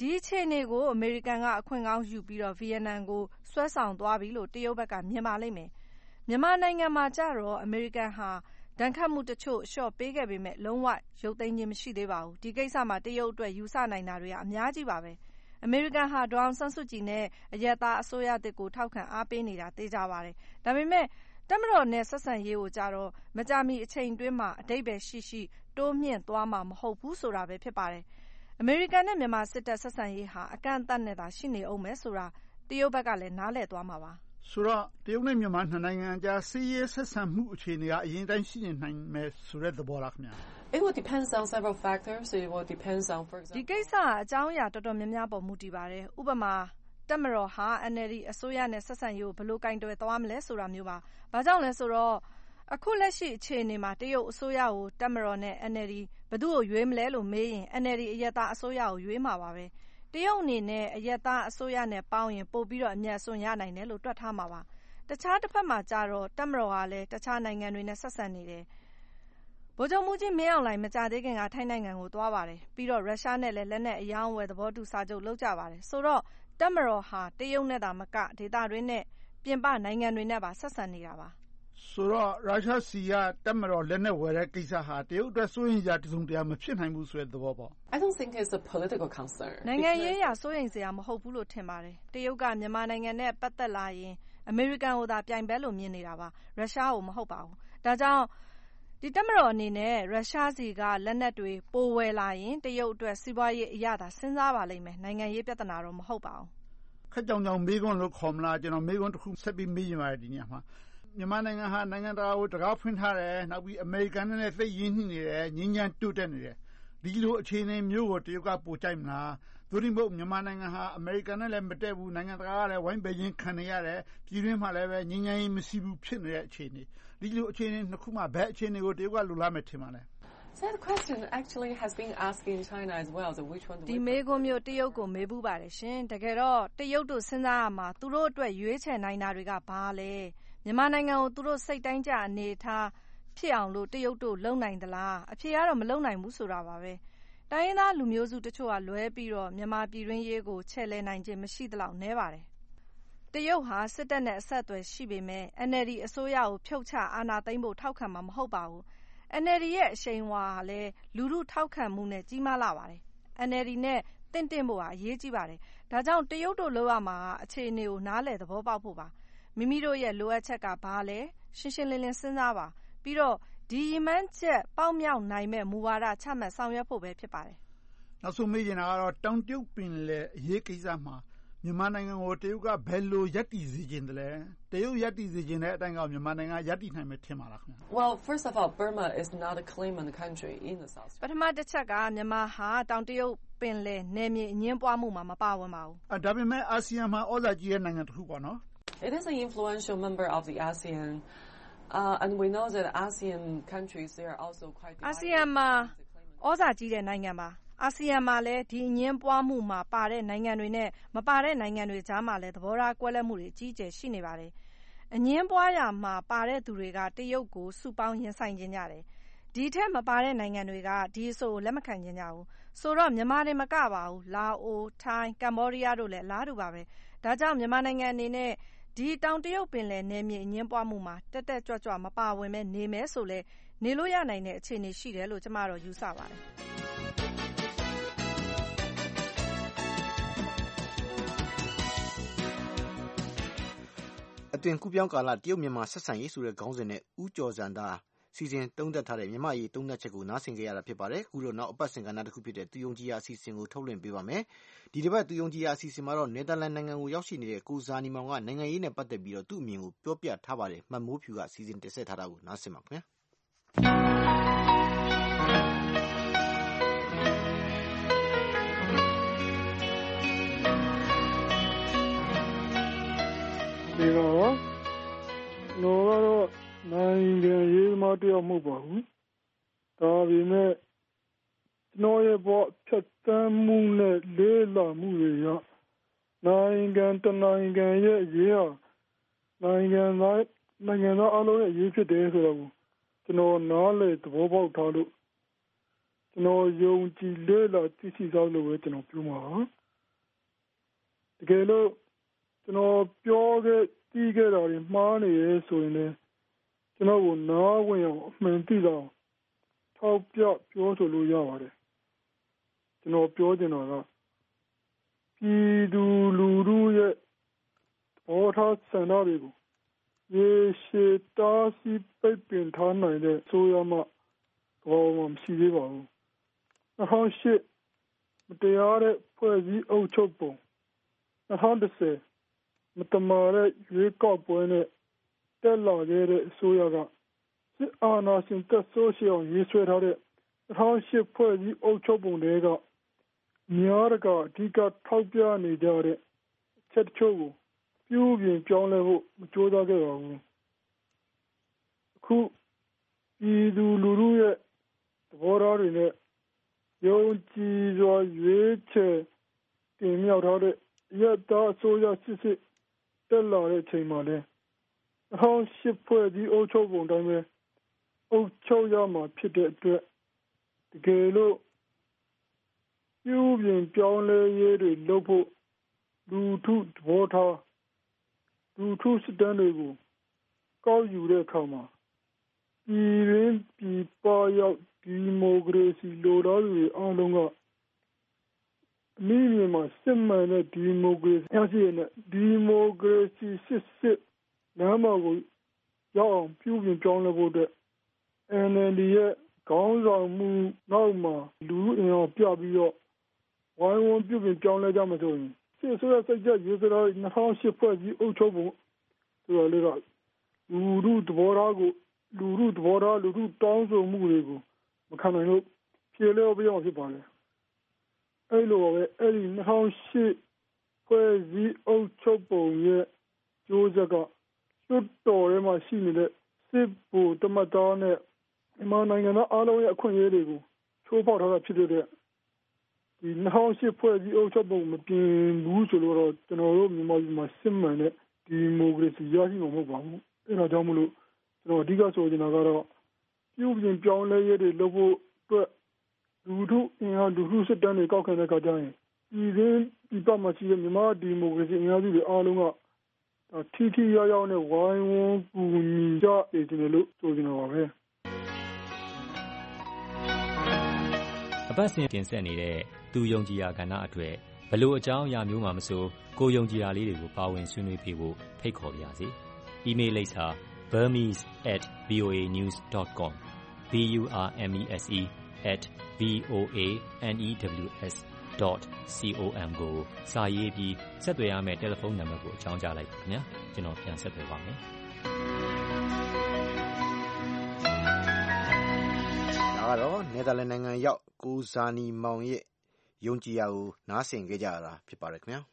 ဒီအခြေအနေကိုအမေရိကန်ကအခွင့်ကောင်းယူပြီးတော့ဗီယက်နမ်ကိုဆွဲဆောင်သွားပြီလို့တရုတ်ဘက်ကမြင်ပါလိမ့်မယ်မြန်မာနိုင်ငံမှာကြတော့အမေရိကန်ဟာဒဏ်ခတ်မှုတချို့လျှော့ပေးခဲ့ပေမဲ့လုံးဝရုပ်သိမ်းခြင်းမရှိသေးပါဘူးဒီကိစ္စမှာတရုတ်အတွက်ယူဆနိုင်တာတွေကအများကြီးပါပဲအမေရိကန်ဟာဒေါအောင်ဆန်းစုကြည်နဲ့အရက်သားအစိုးရတစ်ကိုထောက်ခံအားပေးနေတာသိကြပါတယ်ဒါပေမဲ့တမတော်နဲ့ဆက်ဆံရေးကိုကြတော့မကြမီအချိန်တွင်းမှာအတိတ်ပဲရှိရှိတိုးမြင့်သွားမှာမဟုတ်ဘူးဆိုတာပဲဖြစ်ပါတယ်အမေရိကန်နဲ့မြန်မာစစ်တပ်ဆက်ဆံရေးဟာအကန့်အသတ်နဲ့သာရှိနေအောင်မယ်ဆိုတာတရုတ်ဘက်ကလည်းနားလည်သွားမှာပါဆိုတော့တရုတ်နဲ့မြန်မာနှစ်နိုင်ငံကြားစစ်ရေးဆက်ဆံမှုအခြေအနေကအရင်တိုင်းရှိနေနိုင်မယ်ဆိုတဲ့သဘောလားခင်ဗျာ It will depend on several factors. It will depend on, for example, ဒီကိစ္စအကြောင်းအရာတော်တော်များများပေါ်မူတည်ပါတယ်ဥပမာတက်မတော်ဟာ N L D အစိုးရနဲ့ဆက်ဆံရေးကိုဘယ်လိုကင်တွယ်သွားမလဲဆိုတာမျိုးပါဘာကြောင့်လဲဆိုတော့အခုလက်ရှိအခြေအနေမှာတရုတ်အစိုးရကိုတက်မတော်နဲ့ N L D ဘယ်သူ့ကိုရွေးမလဲလို့မေးရင် N L D အရက်သားအစိုးရကိုရွေးမှာပါပဲတရုတ်အနေနဲ့အရက်သားအစိုးရနဲ့ပေါင်းရင်ပို့ပြီးတော့အမြတ်စွန့်ရနိုင်တယ်လို့တွက်ထားမှာပါတခြားတစ်ဖက်မှာကြတော့တက်မတော်ကလည်းတခြားနိုင်ငံတွေနဲ့ဆက်ဆံနေတယ်ဗိုလ်ချုပ်မှူးကြီးမင်းအောင်လှိုင်မကြသေးခင်ကထိုင်းနိုင်ငံကိုသွားပါတယ်ပြီးတော့ရုရှားနဲ့လည်းလက်နက်အယောင်းဝယ်သဘောတူစာချုပ်လုပ်ကြပါတယ်ဆိုတော့တက်မတော်ဟာတရုတ်နဲ့သာမကဒေသတွင်းနဲ့ပြင်ပနိုင်ငံတွေနဲ့ပါဆက်ဆံနေတာပါဆိုတော့ရုရှားစီကတက်မတော်လက်နက်ဝယ်တဲ့ကိစ္စဟာတရုတ်အတွက်စိုးရိမ်စရာတစုံတရာမဖြစ်နိုင်ဘူးဆိုတဲ့သဘောပေါ့ I don't think it's a political concern. နိုင်ငံရေးအရစိုးရိမ်စရာမဟုတ်ဘူးလို့ထင်ပါတယ်တရုတ်ကမြန်မာနိုင်ငံနဲ့ပတ်သက်လာရင်အမေရိကန်ကိုသာပြိုင်ဘက်လို့မြင်နေတာပါရုရှားကိုမဟုတ်ပါဘူးဒါကြောင့်ဒီတက်မတော်အနေနဲ့ရုရှားစီကလက်နက်တွေပိုဝယ်လာရင်တရုတ်အတွက်စီးပွားရေးအရသာစဉ်းစားပါလိမ့်မယ်နိုင်ငံရေးပြဿနာတော့မဟုတ်ပါဘူးခက်ကြောင်ကြောင်မေးခွန်းလို့ခေါ်မလားကျွန်တော်မေးခွန်းတစ်ခုဆက်ပြီးမေးချင်ပါတယ်ဒီညမှာမြန်မာနိုင်ငံဟာနိုင်ငံတကာကိုတကားဖွင့်ထားတယ်နောက်ပြီးအမေရိကန်နဲ့သိရင်းနှီးနေတယ်ငင်းချမ်းတိုးတက်နေတယ်ဒီလိုအခြေအနေမျိုးကိုတရုတ်ကပိုကြိုက်မလားသို့ဒီမဟုတ်မြန်မာနိုင်ငံဟာအမေရိကန်နဲ့လည်းမတည့်ဘူးနိုင်ငံတကာကလည်းဝိုင်းပယ်ခြင်းခံနေရတယ်ပြည်တွင်းမှာလည်းပဲငင်းချမ်းရေးမရှိဘူးဖြစ်နေတဲ့အခြေအနေဒီလိုအခြေအနေနှစ်ခုမှာဘယ်အခြေအနေကိုတရုတ်ကလိုလားမယ်ထင်ပါလဲ That question actually has been asked in China as well. So which one do we? ဒီမေးခွန်းမျိုးတရုတ်ကိုမေးဘူးပါတယ်ရှင်တကယ်တော့တရုတ်တို့စဉ်းစားရမှာသူတို့အတွက်ရွေးချယ်နိုင်တာတွေကဘာလဲမြန်မာနိုင်ငံကိုသူတို့စိတ်တိုင်းကြအနေထားဖြစ်အောင်လို့တရုတ်တို့လုံနိုင်သလားအဖြေကတော့မလုံနိုင်ဘူးဆိုတာပါပဲတိုင်းရင်းသားလူမျိုးစုတချို့ကလွဲပြီးတော့မြန်မာပြည်တွင်းရေးကိုချဲ့လဲနိုင်ခြင်းမရှိသလောက်နဲပါတယ်တရုတ်ဟာစစ်တပ်နဲ့အဆက်အသွယ်ရှိပေမဲ့ N L D အစိုးရကိုဖြုတ်ချအာဏာသိမ်းဖို့ထောက်ခံမှာမဟုတ်ပါဘူး N L D ရဲ့အရှိန်အဝါဟာလည်းလူထုထောက်ခံမှုနဲ့ကြီးမားလာပါတယ် N L D နဲ့တင့်တင့်ဖို့ဟာအရေးကြီးပါတယ်ဒါကြောင့်တရုတ်တို့လိုရမှာအခြေအနေကိုနားလည်သဘောပေါက်ဖို့ပါမိမိတို့ရဲ့လိုအပ်ချက်ကဘာလဲရှင်းရှင်းလင်းလင်းစဉ်းစားပါပြီးတော့ဒီရည်မှန်းချက်ပေါက်မြောက်နိုင်မဲ့မူဝါဒချမှတ်ဆောင်ရွက်ဖို့ပဲဖြစ်ပါတယ်နောက်ဆုံးမေးချင်တာကတော့တောင်တရုတ်ပင်လယ်အရေးကိစ္စမှာမြန်မာနိုင်ငံကိုတရုတ်ကဘယ်လိုရပ်တည်စေခြင်းတလဲတရုတ်ရပ်တည်စေခြင်းတဲ့အတိုင်းကမြန်မာနိုင်ငံရပ်တည်နိုင်မယ်ထင်ပါလားခင်ဗျာ Well, first of all, Burma is not a claimant country in the South. ပထမတစ်ချက်ကမြန်မာဟာတောင်တရုတ်ပင်လယ်နယ်မြေအငင်းပွားမှုမှာမပါဝင်ပါဘူးအဲဒါပေမဲ့အာဆီယံမှာဩဇာကြီးတဲ့နိုင်ငံတစ်ခုပေါ့နော် It is an influential member of the ASEAN, uh, and we know that ASEAN countries they are also quite. အာဆီယံမှာဩဇာကြီးတဲ့နိုင်ငံပါအာဆီယံမှာလည်းဒီအငင်းပွားမှုမှာပါတဲ့နိုင်ငံတွေနဲ့မပါတဲ့နိုင်ငံတွေကြားမှာလည်းသဘောထားကွဲလွဲမှုတွေအကြီးအကျယ်ရှိနေပါတယ်အငင်းပွားရာမှာပါတဲ့သူတွေကတရုတ်ကိုစုပေါင်းရင်ဆိုင်ခြင်းကြတယ်ဒီထက်မပါတဲ့နိုင်ငံတွေကဒီအဆိုကိုလက်မခံခြင်းကြဘူးဆိုတော့မြန်မာတွေမကပါဘူးလာအိုထိုင်းကမ္ဘောဒီးယားတို့လည်းအလားတူပါပဲဒါကြောင့်မြန်မာနိုင်ငံအနေနဲ့ဒီတောင်တရုတ်ပင်လယ်နယ်မြေအငင်းပွားမှုမှာတက်တက်ကြွကြွမပါဝင်မဲ့နေမယ်ဆိုလဲနေလို့ရနိုင်တဲ့အခြေအနေရှိတယ်လို့ကျွန်မတို့ယူဆပါတယ်အသွင်ကူးပြောင်းကာလတရုတ်မြန်မာဆက်ဆံရေးဆိုတဲ့ခေါင်းစဉ်နဲ့ဦးကျော်စံသာစီစဉ်သုံးသပ်ထားတဲ့မြန်မာရေးသုံးသပ်ချက်ကိုနားဆင်ကြရတာဖြစ်ပါတယ်။အခုတော့နောက်အပတ်စဉ်ကဏ္ဍတစ်ခုဖြစ်တဲ့သူယုံကြည်ရာအစီအစဉ်ကိုထုတ်လွှင့်ပေးပါမယ်။ဒီတစ်ပတ်သူယုံကြည်ရာအစီအစဉ်မှာတော့နယ်သာလန်နိုင်ငံကိုရောက်ရှိနေတဲ့ကိုဇာနီမောင်ကနိုင်ငံရေးနဲ့ပတ်သက်ပြီးတော့သူ့အမြင်ကိုပြောပြထားပါတယ်။မှတ်မိုးဖြူကစီစဉ်တင်ဆက်ထားတာကိုနားဆင်ပါခင်ဗျာ။ဒီတော့နော်ကတော့နိုင်ငံရေးမတရားမှုပါဘူးဒါပေမဲ့နော်ရဲ့ဘောဖြတ်သန်းမှုနဲ့လေးလာမှုတွေရနိုင်ငံတနိုင်ငံရဲ့ရေးဟာနိုင်ငံသားနိုင်ငံသားအလုံးရဲ့ရေးဖြစ်တယ်ဆိုတော့ကျွန်တော်နားလေသဘောပေါက်ထားလို့ကျွန်တော်ယုံကြည်လေးလာသိရှိသောလို့ပဲကျွန်တော်ပြောမှာတကယ်လို့ကျွန်တော်ပြောခဲ့ပြီးခဲ့တာတွေမှားနေရဲဆိုရင်လည်းကျွန်တော်ကိုနားဝင်အောင်အမှန်သိတော့ထောက်ပြပြောဆိုလို့ရပါတယ်ကျွန်တော်ပြောချင်တာကပြည်သူလူထုရဲ့ဘောထားဆန္ဒတွေကိုရေရှည်တားဆီးပိတ်ပင်ထားနိုင်တဲ့ဆိုရမှဘောမှမရှိသေးပါဘူး၂၀၀၈မတရားတဲ့ဖွဲ့စည်းအုပ်ချုပ်ပုံ၂၀၁၀မတမာတဲ့ရွေးကောက်ပွဲနဲ့တက်လာခဲ့တဲ့အစိုးရကစစ်အာဏာရှင်တက်ဆိုးရှောင်ရေးဆွဲထားတဲ့၂၀၀၈ဖွဲ့စည်းအုပ်ချုပ်ပုံတွေကများကအဓိကထောက်ပြနေကြတဲ့အချက်တချို့ကိုပြုပြင်ပြောင်းလဲဖို့မကြိုးစားခဲ့ပါဘူးအခုပြည်သူလူထုရဲ့သဘောထားတွေနဲ့ယုံကြည်စွာရွေးချယ်တင်မြှောက်ထားတဲ့ရက်သားအစိုးရစစ်စစ်တက်လာတဲ့အချိန်မှာလည်း၂၀၀၈ဖွဲ့စည်းအုပ်ချုပ်ပုံတိုင်းပဲအုပ်ချုပ်ရမှာဖြစ်တဲ့အတွက်တကယ်လို့ပြုပြင်ပြောင်းလဲရေးတွေလုပ်ဖို့လူထုသဘောထားလူထုစစ်တမ်းတွေကိုကောက်ယူတဲ့အခါမှာပြည်ရင်းပြည်ပရောက်ဒီမိုကရေစီလိုလားသူတွေအားလုံးကအနည်းငယ်မှာစစ်မှန်တဲ့ဒီမိုကရေစီအရှိန်နဲ့ဒီမိုကရေစီစစ်စစ်လမ်းမကိုရောက်အောင်ပြုပြင်ပြောင်းလဲဖို့အတွက် N L D ရဲ့ခေါင်းဆောင်မှုနောက်မှာလူထုအင်အားပြပြီးတော့ဝိုင်းဝန်းပြုပြင်ပြောင်းလဲကြမှာဆိုရင်စစ်ဆိုရစိတ်ကြရေးစရာ၂၀၀၈ဖွဲ့စည်းအုပ်ချုပ်ပုံဆိုတော့လေကလူထုသဘောထားကိုလူထုသဘောထားလူထုတောင်းဆိုမှုတွေကိုမခံနိုင်လို့ဖြေလျော့ပြအောင်ဖြစ်ပါလေအဲ့လိုပဲအဲ့ဒီ၂၀၀၈ဖွဲ့စည်းအုပ်ချုပ်ပုံရဲ့ကျိုးဆက်ကလွတ်တော်ထဲမှာရှိနေတဲ့စစ်ဗိုလ်တမတော်နဲ့မြန်မာနိုင်ငံသားအားလုံးရဲ့အခွင့်အရေးတွေကိုချိုးဖောက်ထားတာဖြစ်တဲ့ဒီ၂၀၀၈ဖွဲ့စည်းအုပ်ချုပ်ပုံမပြင်ဘူးဆိုလို့တော့ကျွန်တော်တို့မြန်မာပြည်မှာစစ်မှန်တဲ့ဒီမိုကရေစီရရှိမှာမဟုတ်ပါဘူးအဲဒါကြောင့်မလို့ကျွန်တော်အဓိကဆိုချင်တာကတော့ပြုပြင်ပြောင်းလဲရေးတွေလုပ်ဖို့အတွက်လူထုအင်အားလူထုစစ်တမ်းတွေကောက်ခံတဲ့အခါကျရင်ပြည်တွင်းပြည်ပမှာရှိတဲ့မြန်မာဒီမိုကရေစီအင်အားစုတွေအားလုံးကထိထိရောက်ရောက်နဲ့ဝိုင်းဝန်းကူညီကြနေတယ်လို့ဆိုချင်တာပါပဲအပတ်စဉ်တင်ဆက်နေတဲ့သူယုံကြည်ရာကဏ္ဍအတွက်ဘလို့အကြောင်းအရာမျိုးမှမဆိုကိုယုံကြည်ရာလေးတွေကိုပါဝင်ဆွေးနွေးပေးဖို့ဖိတ်ခေါ်ပါရစေ။ email လိပ်စာ burmese at voa news dot com b u r m e s e at v o a news dot com ကိုစာရေးပြီးဆက်သွယ်ရမယ့်တယ်လီဖုန်းနံပါတ်ကိုအကြောင်းကြားလိုက်ပါခင်ဗျာကျွန်တော်ပြန်ဆက်သွယ်ပါမယ်ဒါကတော့နယ်သာလန်နိုင်ငံရောက်ကိုဇာနီမောင်ရဲ့ယုံကြည်ရာကိုနားဆင်ကြကြရတာဖြစ်ပါတယ်ခင်ဗျာ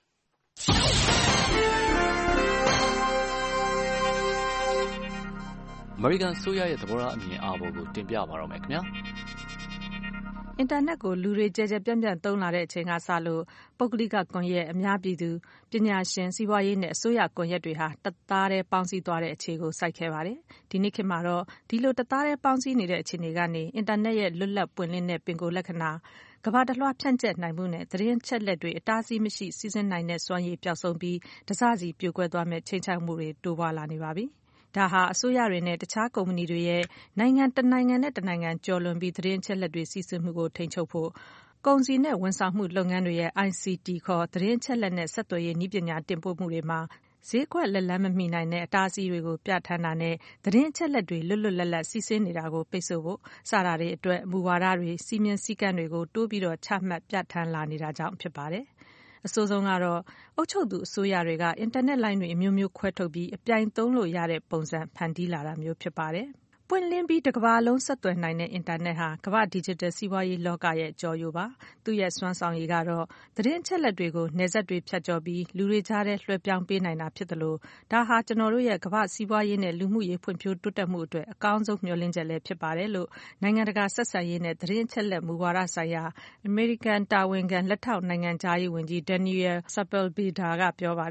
အမေရိကန်ဆိုရရဲ့သဘောထားအမြင်အာဘော်ကိုတင်ပြပါတော့မယ်ခင်ဗျာအင်တာနက်ကိုလူတွေကြဲကြဲပြန့်ပြန့်သုံးလာတဲ့အချိန်ကစလို့ပုဂ္ဂလိကကွန်ရက်အများပြည်သူပညာရှင်စီးပွားရေးနဲ့အစိုးရကွန်ရက်တွေဟာတသားတည်းပေါင်းစည်းသွားတဲ့အခြေကိုစိုက်ခဲ့ပါတယ်။ဒီနေ့ခေတ်မှာတော့ဒီလိုတသားတည်းပေါင်းစည်းနေတဲ့အခြေအနေကနေအင်တာနက်ရဲ့လွတ်လပ်ပွင့်လင်းတဲ့ပင်ကိုယ်လက္ခဏာကမ္ဘာတစ်လွှားဖြန့်ကျက်နိုင်မှုနဲ့သတင်းချက်လက်တွေအတားအဆီးမရှိစီးဆင်းနိုင်တဲ့စွမ်းရည်ပျောက်ဆုံးပြီးတစစီပြိုကွဲသွားမဲ့ချိန်ချောက်မှုတွေတိုးပွားလာနေပါပြီ။ဒါဟာအစိုးရတွေနဲ့တခြားကုမ္ပဏီတွေရဲ့နိုင်ငံတနိုင်ငံနဲ့တနိုင်ငံကျော်လွန်ပြီးသတင်းချက်လက်တွေစီးဆင်းမှုကိုထိန်းချုပ်ဖို့ကုန်စည်နဲ့ဝန်ဆောင်မှုလုပ်ငန်းတွေရဲ့ I C T ခေါ်သတင်းချက်လက်နဲ့ဆက်သွယ်ရေးနည်းပညာတင်ပို့မှုတွေမှာဈေးကွက်လက်လန်းမမီနိုင်တဲ့အတားအဆီးတွေကိုပြဋ္ဌာန်းတာနဲ့သတင်းချက်လက်တွေလွတ်လွတ်လပ်လပ်စီးဆင်းနေတာကိုပိတ်ဆို့ဖို့စတာတွေအတွက်မူဝါဒတွေစီမင်းစည်းကမ်းတွေကိုတိုးပြီးတော့ချမှတ်ပြဋ္ဌာန်းလာနေတာကြောင့်ဖြစ်ပါတယ်။အဆိုးဆုံးကတော့အုပ်ချုပ်သူအစိုးရတွေကအင်တာနက်လိုင်းတွေအမျိုးမျိုးခွဲထုတ်ပြီးအပြိုင်သုံးလို့ရတဲ့ပုံစံဖန်တီးလာတာမျိုးဖြစ်ပါတယ်။ပွင့်လင်းပြီးတစ်ကမ္ဘာလုံးဆက်သွယ်နိုင်တဲ့အင်တာနက်ဟာကမ္ဘာ့ digital စီးပွားရေးလောကရဲ့ကြော်ယိုပါ။သူ့ရဲ့စွမ်းဆောင်ရည်ကတော့သတင်းအချက်အလက်တွေကိုနယ်စပ်တွေဖြတ်ကျော်ပြီးလူတွေကြားထဲလွှဲပြောင်းပေးနိုင်တာဖြစ်သလိုဒါဟာကျွန်တော်တို့ရဲ့ကမ္ဘာ့စီးပွားရေးနဲ့လူမှုရေးဖွံ့ဖြိုးတိုးတက်မှုအတွက်အကောင်းဆုံးမျှော်လင့်ချက်လည်းဖြစ်ပါတယ်လို့နိုင်ငံတကာဆက်ဆံရေးနဲ့သတင်းအချက်အလက်မူဝါဒဆိုင်ရာအမေရိကန်တာဝန်ခံလက်ထောက်နိုင်ငံခြားရေးဝန်ကြီး Daniel Sepulveda ကပြောပါတယ်။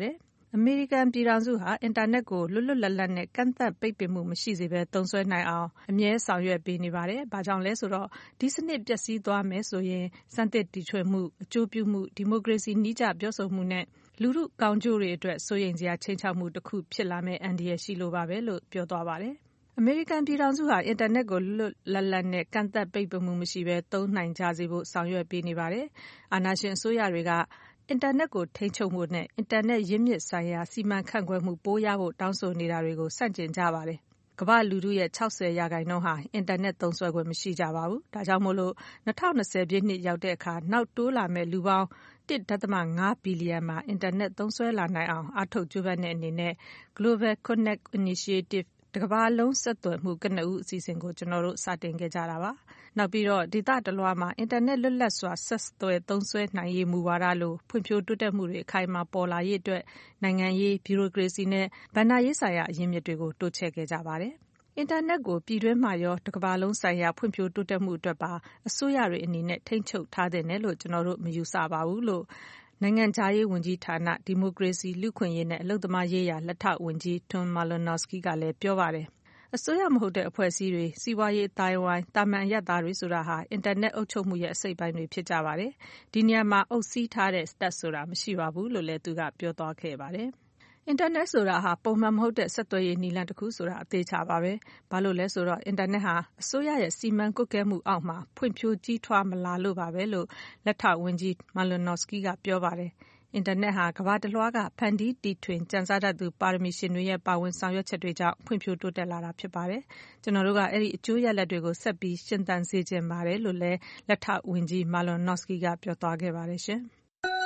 အမေရိကန်ပြည်ထောင်စုဟာအင်တာနက်ကိုလွတ်လွတ်လပ်လပ်နဲ့ကန့်သတ်ပိတ်ပင်မှုမရှိစေဘဲသုံးစွဲနိုင်အောင်အမြဲဆောင်ရွက်ပေးနေပါတယ်။ဘာကြောင့်လဲဆိုတော့ဒီစနစ်ပျက်စီးသွားမယ်ဆိုရင်စံသစ်တီထွင်မှုအကျိုးပြုမှုဒီမိုကရေစီနည်းကျပြောဆိုမှုနဲ့လူထုကောင်းကျိုးတွေအတွက်စိုးရိမ်စရာချိန်ချောက်မှုတစ်ခုဖြစ်လာမယ့်အန္တရာယ်ရှိလို့ပါပဲလို့ပြောသွားပါတယ်။အမေရိကန်ပြည်ထောင်စုဟာအင်တာနက်ကိုလွတ်လပ်လပ်နဲ့ကန့်သတ်ပိတ်ပင်မှုမရှိဘဲသုံးနိုင်ကြစေဖို့ဆောင်ရွက်ပေးနေပါတယ်။အာဏာရှင်အစိုးရတွေကအင်တာနက်ကိုထိန်းချုပ်မှုနဲ့အင်တာနက်ရင်းမြစ်ဆိုင်ရာစီမံခန့်ခွဲမှုပိုရဖို့တောင်းဆိုနေတာတွေကိုဆန့်ကျင်ကြပါတယ်။ကမ္ဘာလူထုရဲ့၆၀ရာခိုင်နှုန်းဟာအင်တာနက်သုံးစွဲခွင့်မရှိကြပါဘူး။ဒါကြောင့်မို့လို့၂၀၂၀ပြည့်နှစ်ရောက်တဲ့အခါနောက်တိုးလာမဲ့လူပေါင်းတစ်ဒသမ ငါးဘီလီယံမှာအင်တာနက်သုံးစွဲလာနိုင်အောင်အားထုတ်ကြိုးပမ်းတဲ့အနေနဲ့ Global Connect Initiative တကမ္ဘာလုံးဆက်သွယ်မှုကနဦးအစီအစဉ်ကိုကျွန်တော်တို့စတင်ခဲ့ကြတာပါ။နောက်ပြီးတော့ဒေသတလွှားမှာအင်တာနက်လွတ်လပ်စွာဆက်သွယ်သုံးစွဲနိုင်ရေးမူဝါဒလိုဖွံ့ဖြိုးတိုးတက်မှုတွေအခိုင်အမာပေါ်လာရေးအတွက်နိုင်ငံရေးဗျူရိုကရေစီနဲ့ဘဏ္ဍာရေးဆိုင်ရာအရင်းမြစ်တွေကိုတိုးချဲ့ခဲ့ကြပါတယ်။အင်တာနက်ကိုပြည်တွင်းမှာရောတကမ္ဘာလုံးဆိုင်ရာဖွံ့ဖြိုးတိုးတက်မှုအတွက်ပါအစိုးရတွေအနေနဲ့ထိန်းချုပ်ထားတဲ့နယ်လို့ကျွန်တော်တို့မယူဆပါဘူးလို့နိုင်ငံခြားရေးဝန်ကြီးဌာနဒီမိုကရေစီလူ့ခွင့်ရေးနဲ့အလုပ်သမားရေးရာလက်ထောက်ဝန်ကြီး Tom Malinowski ကလည်းပြောပါတယ်။အစိုးရမဟုတ်တဲ့အဖွဲ့အစည်းတွေစီးပွားရေးအတိုင်းဝိုင်းတာမန်အရပ်သားတွေဆိုတာဟာအင်တာနက်အုပ်ချုပ်မှုရဲ့အစိတ်ပိုင်းတွေဖြစ်ကြပါတယ်။ဒီနေရာမှာအုပ်စီးထားတဲ့ stat ဆိုတာမရှိပါဘူးလို့လည်းသူကပြောသွားခဲ့ပါတယ်။အင်တာနက်ဆိုတာဟာပုံမှန်မဟုတ်တဲ့ဆက်သွယ်ရေးနည်းလမ်းတစ်ခုဆိုတာအသေးချာပါပဲ။ဘာလို့လဲဆိုတော့အင်တာနက်ဟာအစိုးရရဲ့စီမံကွပ်ကဲမှုအောက်မှာဖွံ့ဖြိုးကြီးထွားမလာလို့ပါပဲလို့လက်ထောက်ဝန်ကြီး Malinowski ကပြောပါတယ်။အင်တာနက်ဟာကမ္ဘာတလွှားကဖန်တီးတီထွင်ကြံစားတတ်သူပါရမီရှင်တွေရဲ့ပါဝင်ဆောင်ရွက်ချက်တွေကြောင့်ဖွံ့ဖြိုးတိုးတက်လာတာဖြစ်ပါတယ်။ကျွန်တော်တို့ကအဲ့ဒီအကျိုးရလဒ်တွေကိုဆက်ပြီးရှင်းသန်စေချင်ပါတယ်လို့လည်းလက်ထောက်ဝန်ကြီး Malinowski ကပြောသွားခဲ့ပါတယ်ရှင်။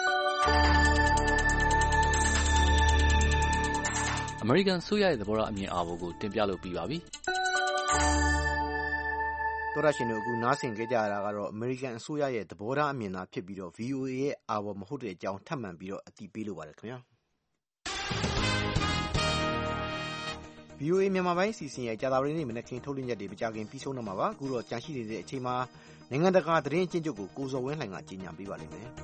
အမေရိကန်ဆိုရရဲ့သဘောထားအမြင်အာဘော်ကိုတင်ပြလို့ပြီးပါပြီ။တော်ရရှင်တို့အခုနားဆင်ကြကြတာကတော့အမေရိကန်အစိုးရရဲ့သဘောထားအမြင်သာဖြစ်ပြီးတော့ ဗီအိုအေ ရဲ့အာဘော်မဟုတ်တဲ့အကြောင်းထပ်မံပြီးတော့အတည်ပြုလို့ပါတယ်ခင်ဗျာ။ဗီအိုအေ မြန်မာပိုင်းစီစဉ်ရဲ့ကြာသပတေးနေ့မနက်ခင်းထုတ်လွှင့်ချက်တွေမကြခင်ပြီးဆုံးတော့မှာပါ။အခုတော့ကြန့်ရှိနေတဲ့အချိန်မှာနိုင်ငံတကာသတင်းအကျဉ်းချုပ်ကိုကိုဇော်ဝင်းလှိုင်ကကြီးညာပေးပါလိမ့်မယ်။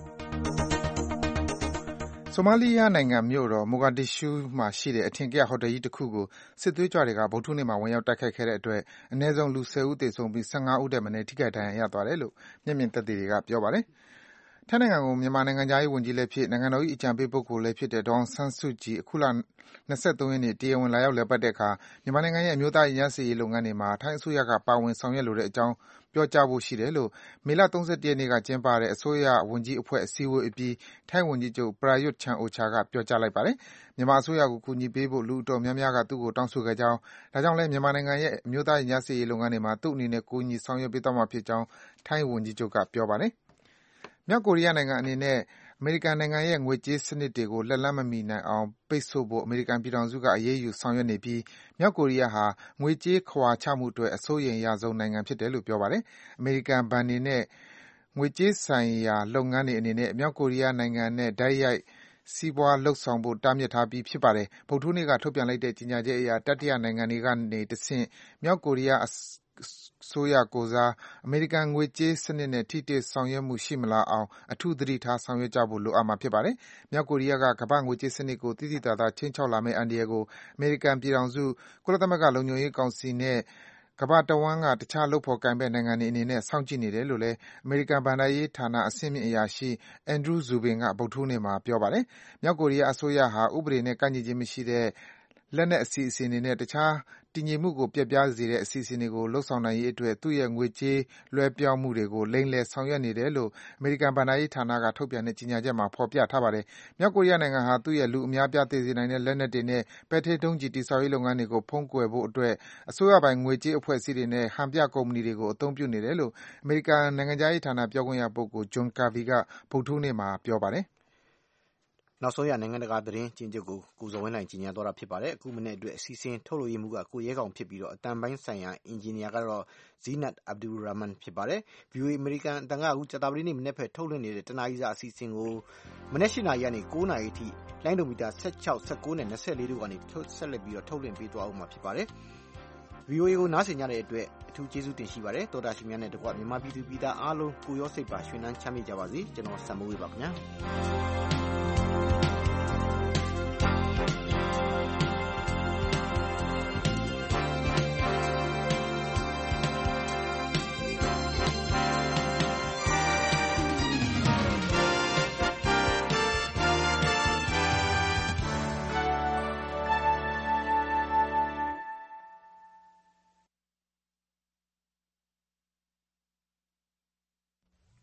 ဆိုမာလီယာနိုင်ငံမြို့တော်မိုဂါဒစ်ရှူးမှာရှိတဲ့အထင်ကရဟိုတယ်ကြီးတစ်ခုကိုစစ်သွေးကြွတွေကဗုဒ္ဓဟူးနေ့မှာဝင်ရောက်တိုက်ခိုက်ခဲ့တဲ့အတွက်အနည်းဆုံးလူဆယ်ဦးသေဆုံးပြီး၁၅ဦးထက်မနည်းထိခိုက်ဒဏ်ရာရသွားတယ်လို့မျက်မြင်သက်သေတွေကပြောပါတယ်။ထိုင်းနိုင်ငံကိုမြန်မာနိုင်ငံခြားရေးဝန်ကြီးလည်းဖြစ်နိုင်ငံတော်၏အကြံပေးပုဂ္ဂိုလ်လည်းဖြစ်တဲ့ဒေါ်အောင်ဆန်းစုကြည်အခုလ၂၃ရက်နေ့တရားဝင်လာရောက်လည်ပတ်တဲ့အခါမြန်မာနိုင်ငံရဲ့အမျိုးသားရင်ကြားစေ့ရေးလုပ်ငန်းတွေမှာထိုင်းအစိုးရကပါဝင်ဆောင်ရွက်လိုတဲ့အကြောင်းပြောကြားဖို့ရှိတယ်လို့မေလ၃၁ရက်နေ့ကကျင်းပတဲ့အစိုးရဝန်ကြီးအဖွဲ့အစည်းအဝေးအပြီးထိုင်းဝန်ကြီးချုပ်ပရာယွတ်ချန်အိုချာကပြောကြားလိုက်ပါတယ်။မြန်မာအစိုးရကိုကူညီပေးဖို့လူအတော်များများကသူ့ကိုတောင်းဆိုခဲ့ကြောင်းဒါကြောင့်လည်းမြန်မာနိုင်ငံရဲ့အမျိုးသားရင်ကြားစေ့ရေးလုပ်ငန်းတွေမှာသူ့အနေနဲ့ကူညီဆောင်ရွက်ပေးသွားမှာဖြစ်ကြောင်းထိုင်းဝန်ကြီးချုပ်ကပြောပါတယ်။မြောက်ကိုရီးယားနိုင်ငံအနေနဲ့အမေရိကန်နိုင်ငံရဲ့ငွေကြေးစနစ်တွေကိုလက်လှမ်းမမီနိုင်အောင်ပိတ်ဆို့ဖို့အမေရိကန်ပြည်ထောင်စုကအရေးယူဆောင်ရွက်နေပြီးမြောက်ကိုရီးယားဟာငွေကြေးခဝါချမှုအတွက်အစိုးရိမ်ရဆုံးနိုင်ငံဖြစ်တယ်လို့ပြောပါတယ်။အမေရိကန်ဘဏ်တွေနဲ့ငွေကြေးဆိုင်ရာလုပ်ငန်းတွေအနေနဲ့မြောက်ကိုရီးယားနိုင်ငံနဲ့တိုက်ရိုက်စီးပွားလုပ်ဆောင်ဖို့တားမြစ်ထားပြီးဖြစ်ပါတယ်။ဗုဒ္ဓဟူးနေ့ကထုတ်ပြန်လိုက်တဲ့ကြေညာချက်အရတတိယနိုင်ငံတွေကနေတဆင့်မြောက်ကိုရီးယားဆိုရကိုစားအမေရိကန်ငွေကြေးစနစ်နဲ့ထိတွေ့ဆောင်ရွက်မှုရှိမလာအောင်အထူးသတိထားဆောင်ရွက်ကြဖို့လိုအပ်မှာဖြစ်ပါတယ်။မြောက်ကိုရီးယားကကမ္ဘာ့ငွေကြေးစနစ်ကိုတိတိကျကျချင်းချောက်လာမယ့်အန္တရာယ်ကိုအမေရိကန်ပြည်ထောင်စုကုလသမဂ္ဂလုံခြုံရေးကောင်စီနဲ့ကမ္ဘာတဝန်းကတခြားလုပ်ဖော်ကိုင်ဘက်နိုင်ငံတွေအနေနဲ့စောင့်ကြည့်နေတယ်လို့လည်းအမေရိကန်ဘဏ္ဍာရေးဌာနအဆင့်မြင့်အရာရှိ Andrew Zubin ကဗုဒ္ဓဟူးနေ့မှာပြောပါတယ်။မြောက်ကိုရီးယားအစိုးရဟာဥပဒေနဲ့ကိုက်ညီခြင်းမရှိတဲ့လက်နက်အစီအစဉ်တွေနဲ့တခြားတည်ငြိမ်မှုကိုပျက်ပြားစေတဲ့အစီအစဉ်တွေကိုလုပ်ဆောင်နိုင်ရေးအတွက်သူ့ရဲ့ငွေကြေးလွှဲပြောင်းမှုတွေကိုလိမ်လည်ဆောင်ရွက်နေတယ်လို့အမေရိကန်ဘဏ္ဍာရေးဌာနကထုတ်ပြန်တဲ့ကြေညာချက်မှာဖော်ပြထားပါတယ်။မြောက်ကိုရီးယားနိုင်ငံဟာသူ့ရဲ့လူအများပြားသေစေနိုင်တဲ့လက်နက်တွေနဲ့ပဲ့ထိန်းဒုံးကျည်တည်ဆောက်ရေးလုပ်ငန်းတွေကိုဖုံးကွယ်ဖို့အတွက်အစိုးရပိုင်ငွေကြေးအဖွဲ့အစည်းတွေနဲ့ဟန်ပြကုမ္ပဏီတွေကိုအသုံးပြုနေတယ်လို့အမေရိကန်နိုင်ငံခြားရေးဌာနပြောခွင့်ရပုဂ္ဂိုလ် John Kirby ကဗုဒ္ဓဟူးနေ့မှာပြောပါတယ်။နောက်ဆုံးရနိုင်ငံတကာသတင်းကျဉ်းချုပ်ကိုကိုဇော်ဝင်းလှိုင်ကြီးညာသွားတာဖြစ်ပါတယ်အခုမနေ့အတွက်အစီအစဉ်ထုတ်လို့ရမှုကကိုရဲကောင်ဖြစ်ပြီးတော့အတန်ပိုင်းဆိုင်ရာအင်ဂျင်နီယာကတော့ Zinat Abdul Rahman ဖြစ်ပါတယ် ဗီအိုအေ American အတန်ကအခုကြာသပတေးနေ့မနေ့ဖက်ထုတ်လွှင့်နေတဲ့တနားရီစာအစီအစဉ်ကိုမနေ့၈နာရီကနေ၉နာရီအထိလိုင်းဒိုမီတာ၁၆ ၁၉နဲ့၂၄တို့ကနေဆက်လက်ပြီးတော့ထုတ်လွှင့်ပေးသွားအောင်မှာဖြစ်ပါတယ် ဗီအိုအေ ကိုနားဆင်ကြတဲ့အတွက်အထူးကျေးဇူးတင်ရှိပါတယ်တော်တာရှင်များနဲ့တကွမြန်မာပြည်သူပြည်သားအားလုံးကိုရောစိတ်ပါရွှင်နှန်းချမ်းမြေ့ကြပါစေကျွန်တော်ဆမ်မိုးဝေးပါခင်ဗျာ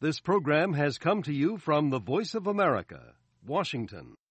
This program has come to you from the Voice of America, Washington.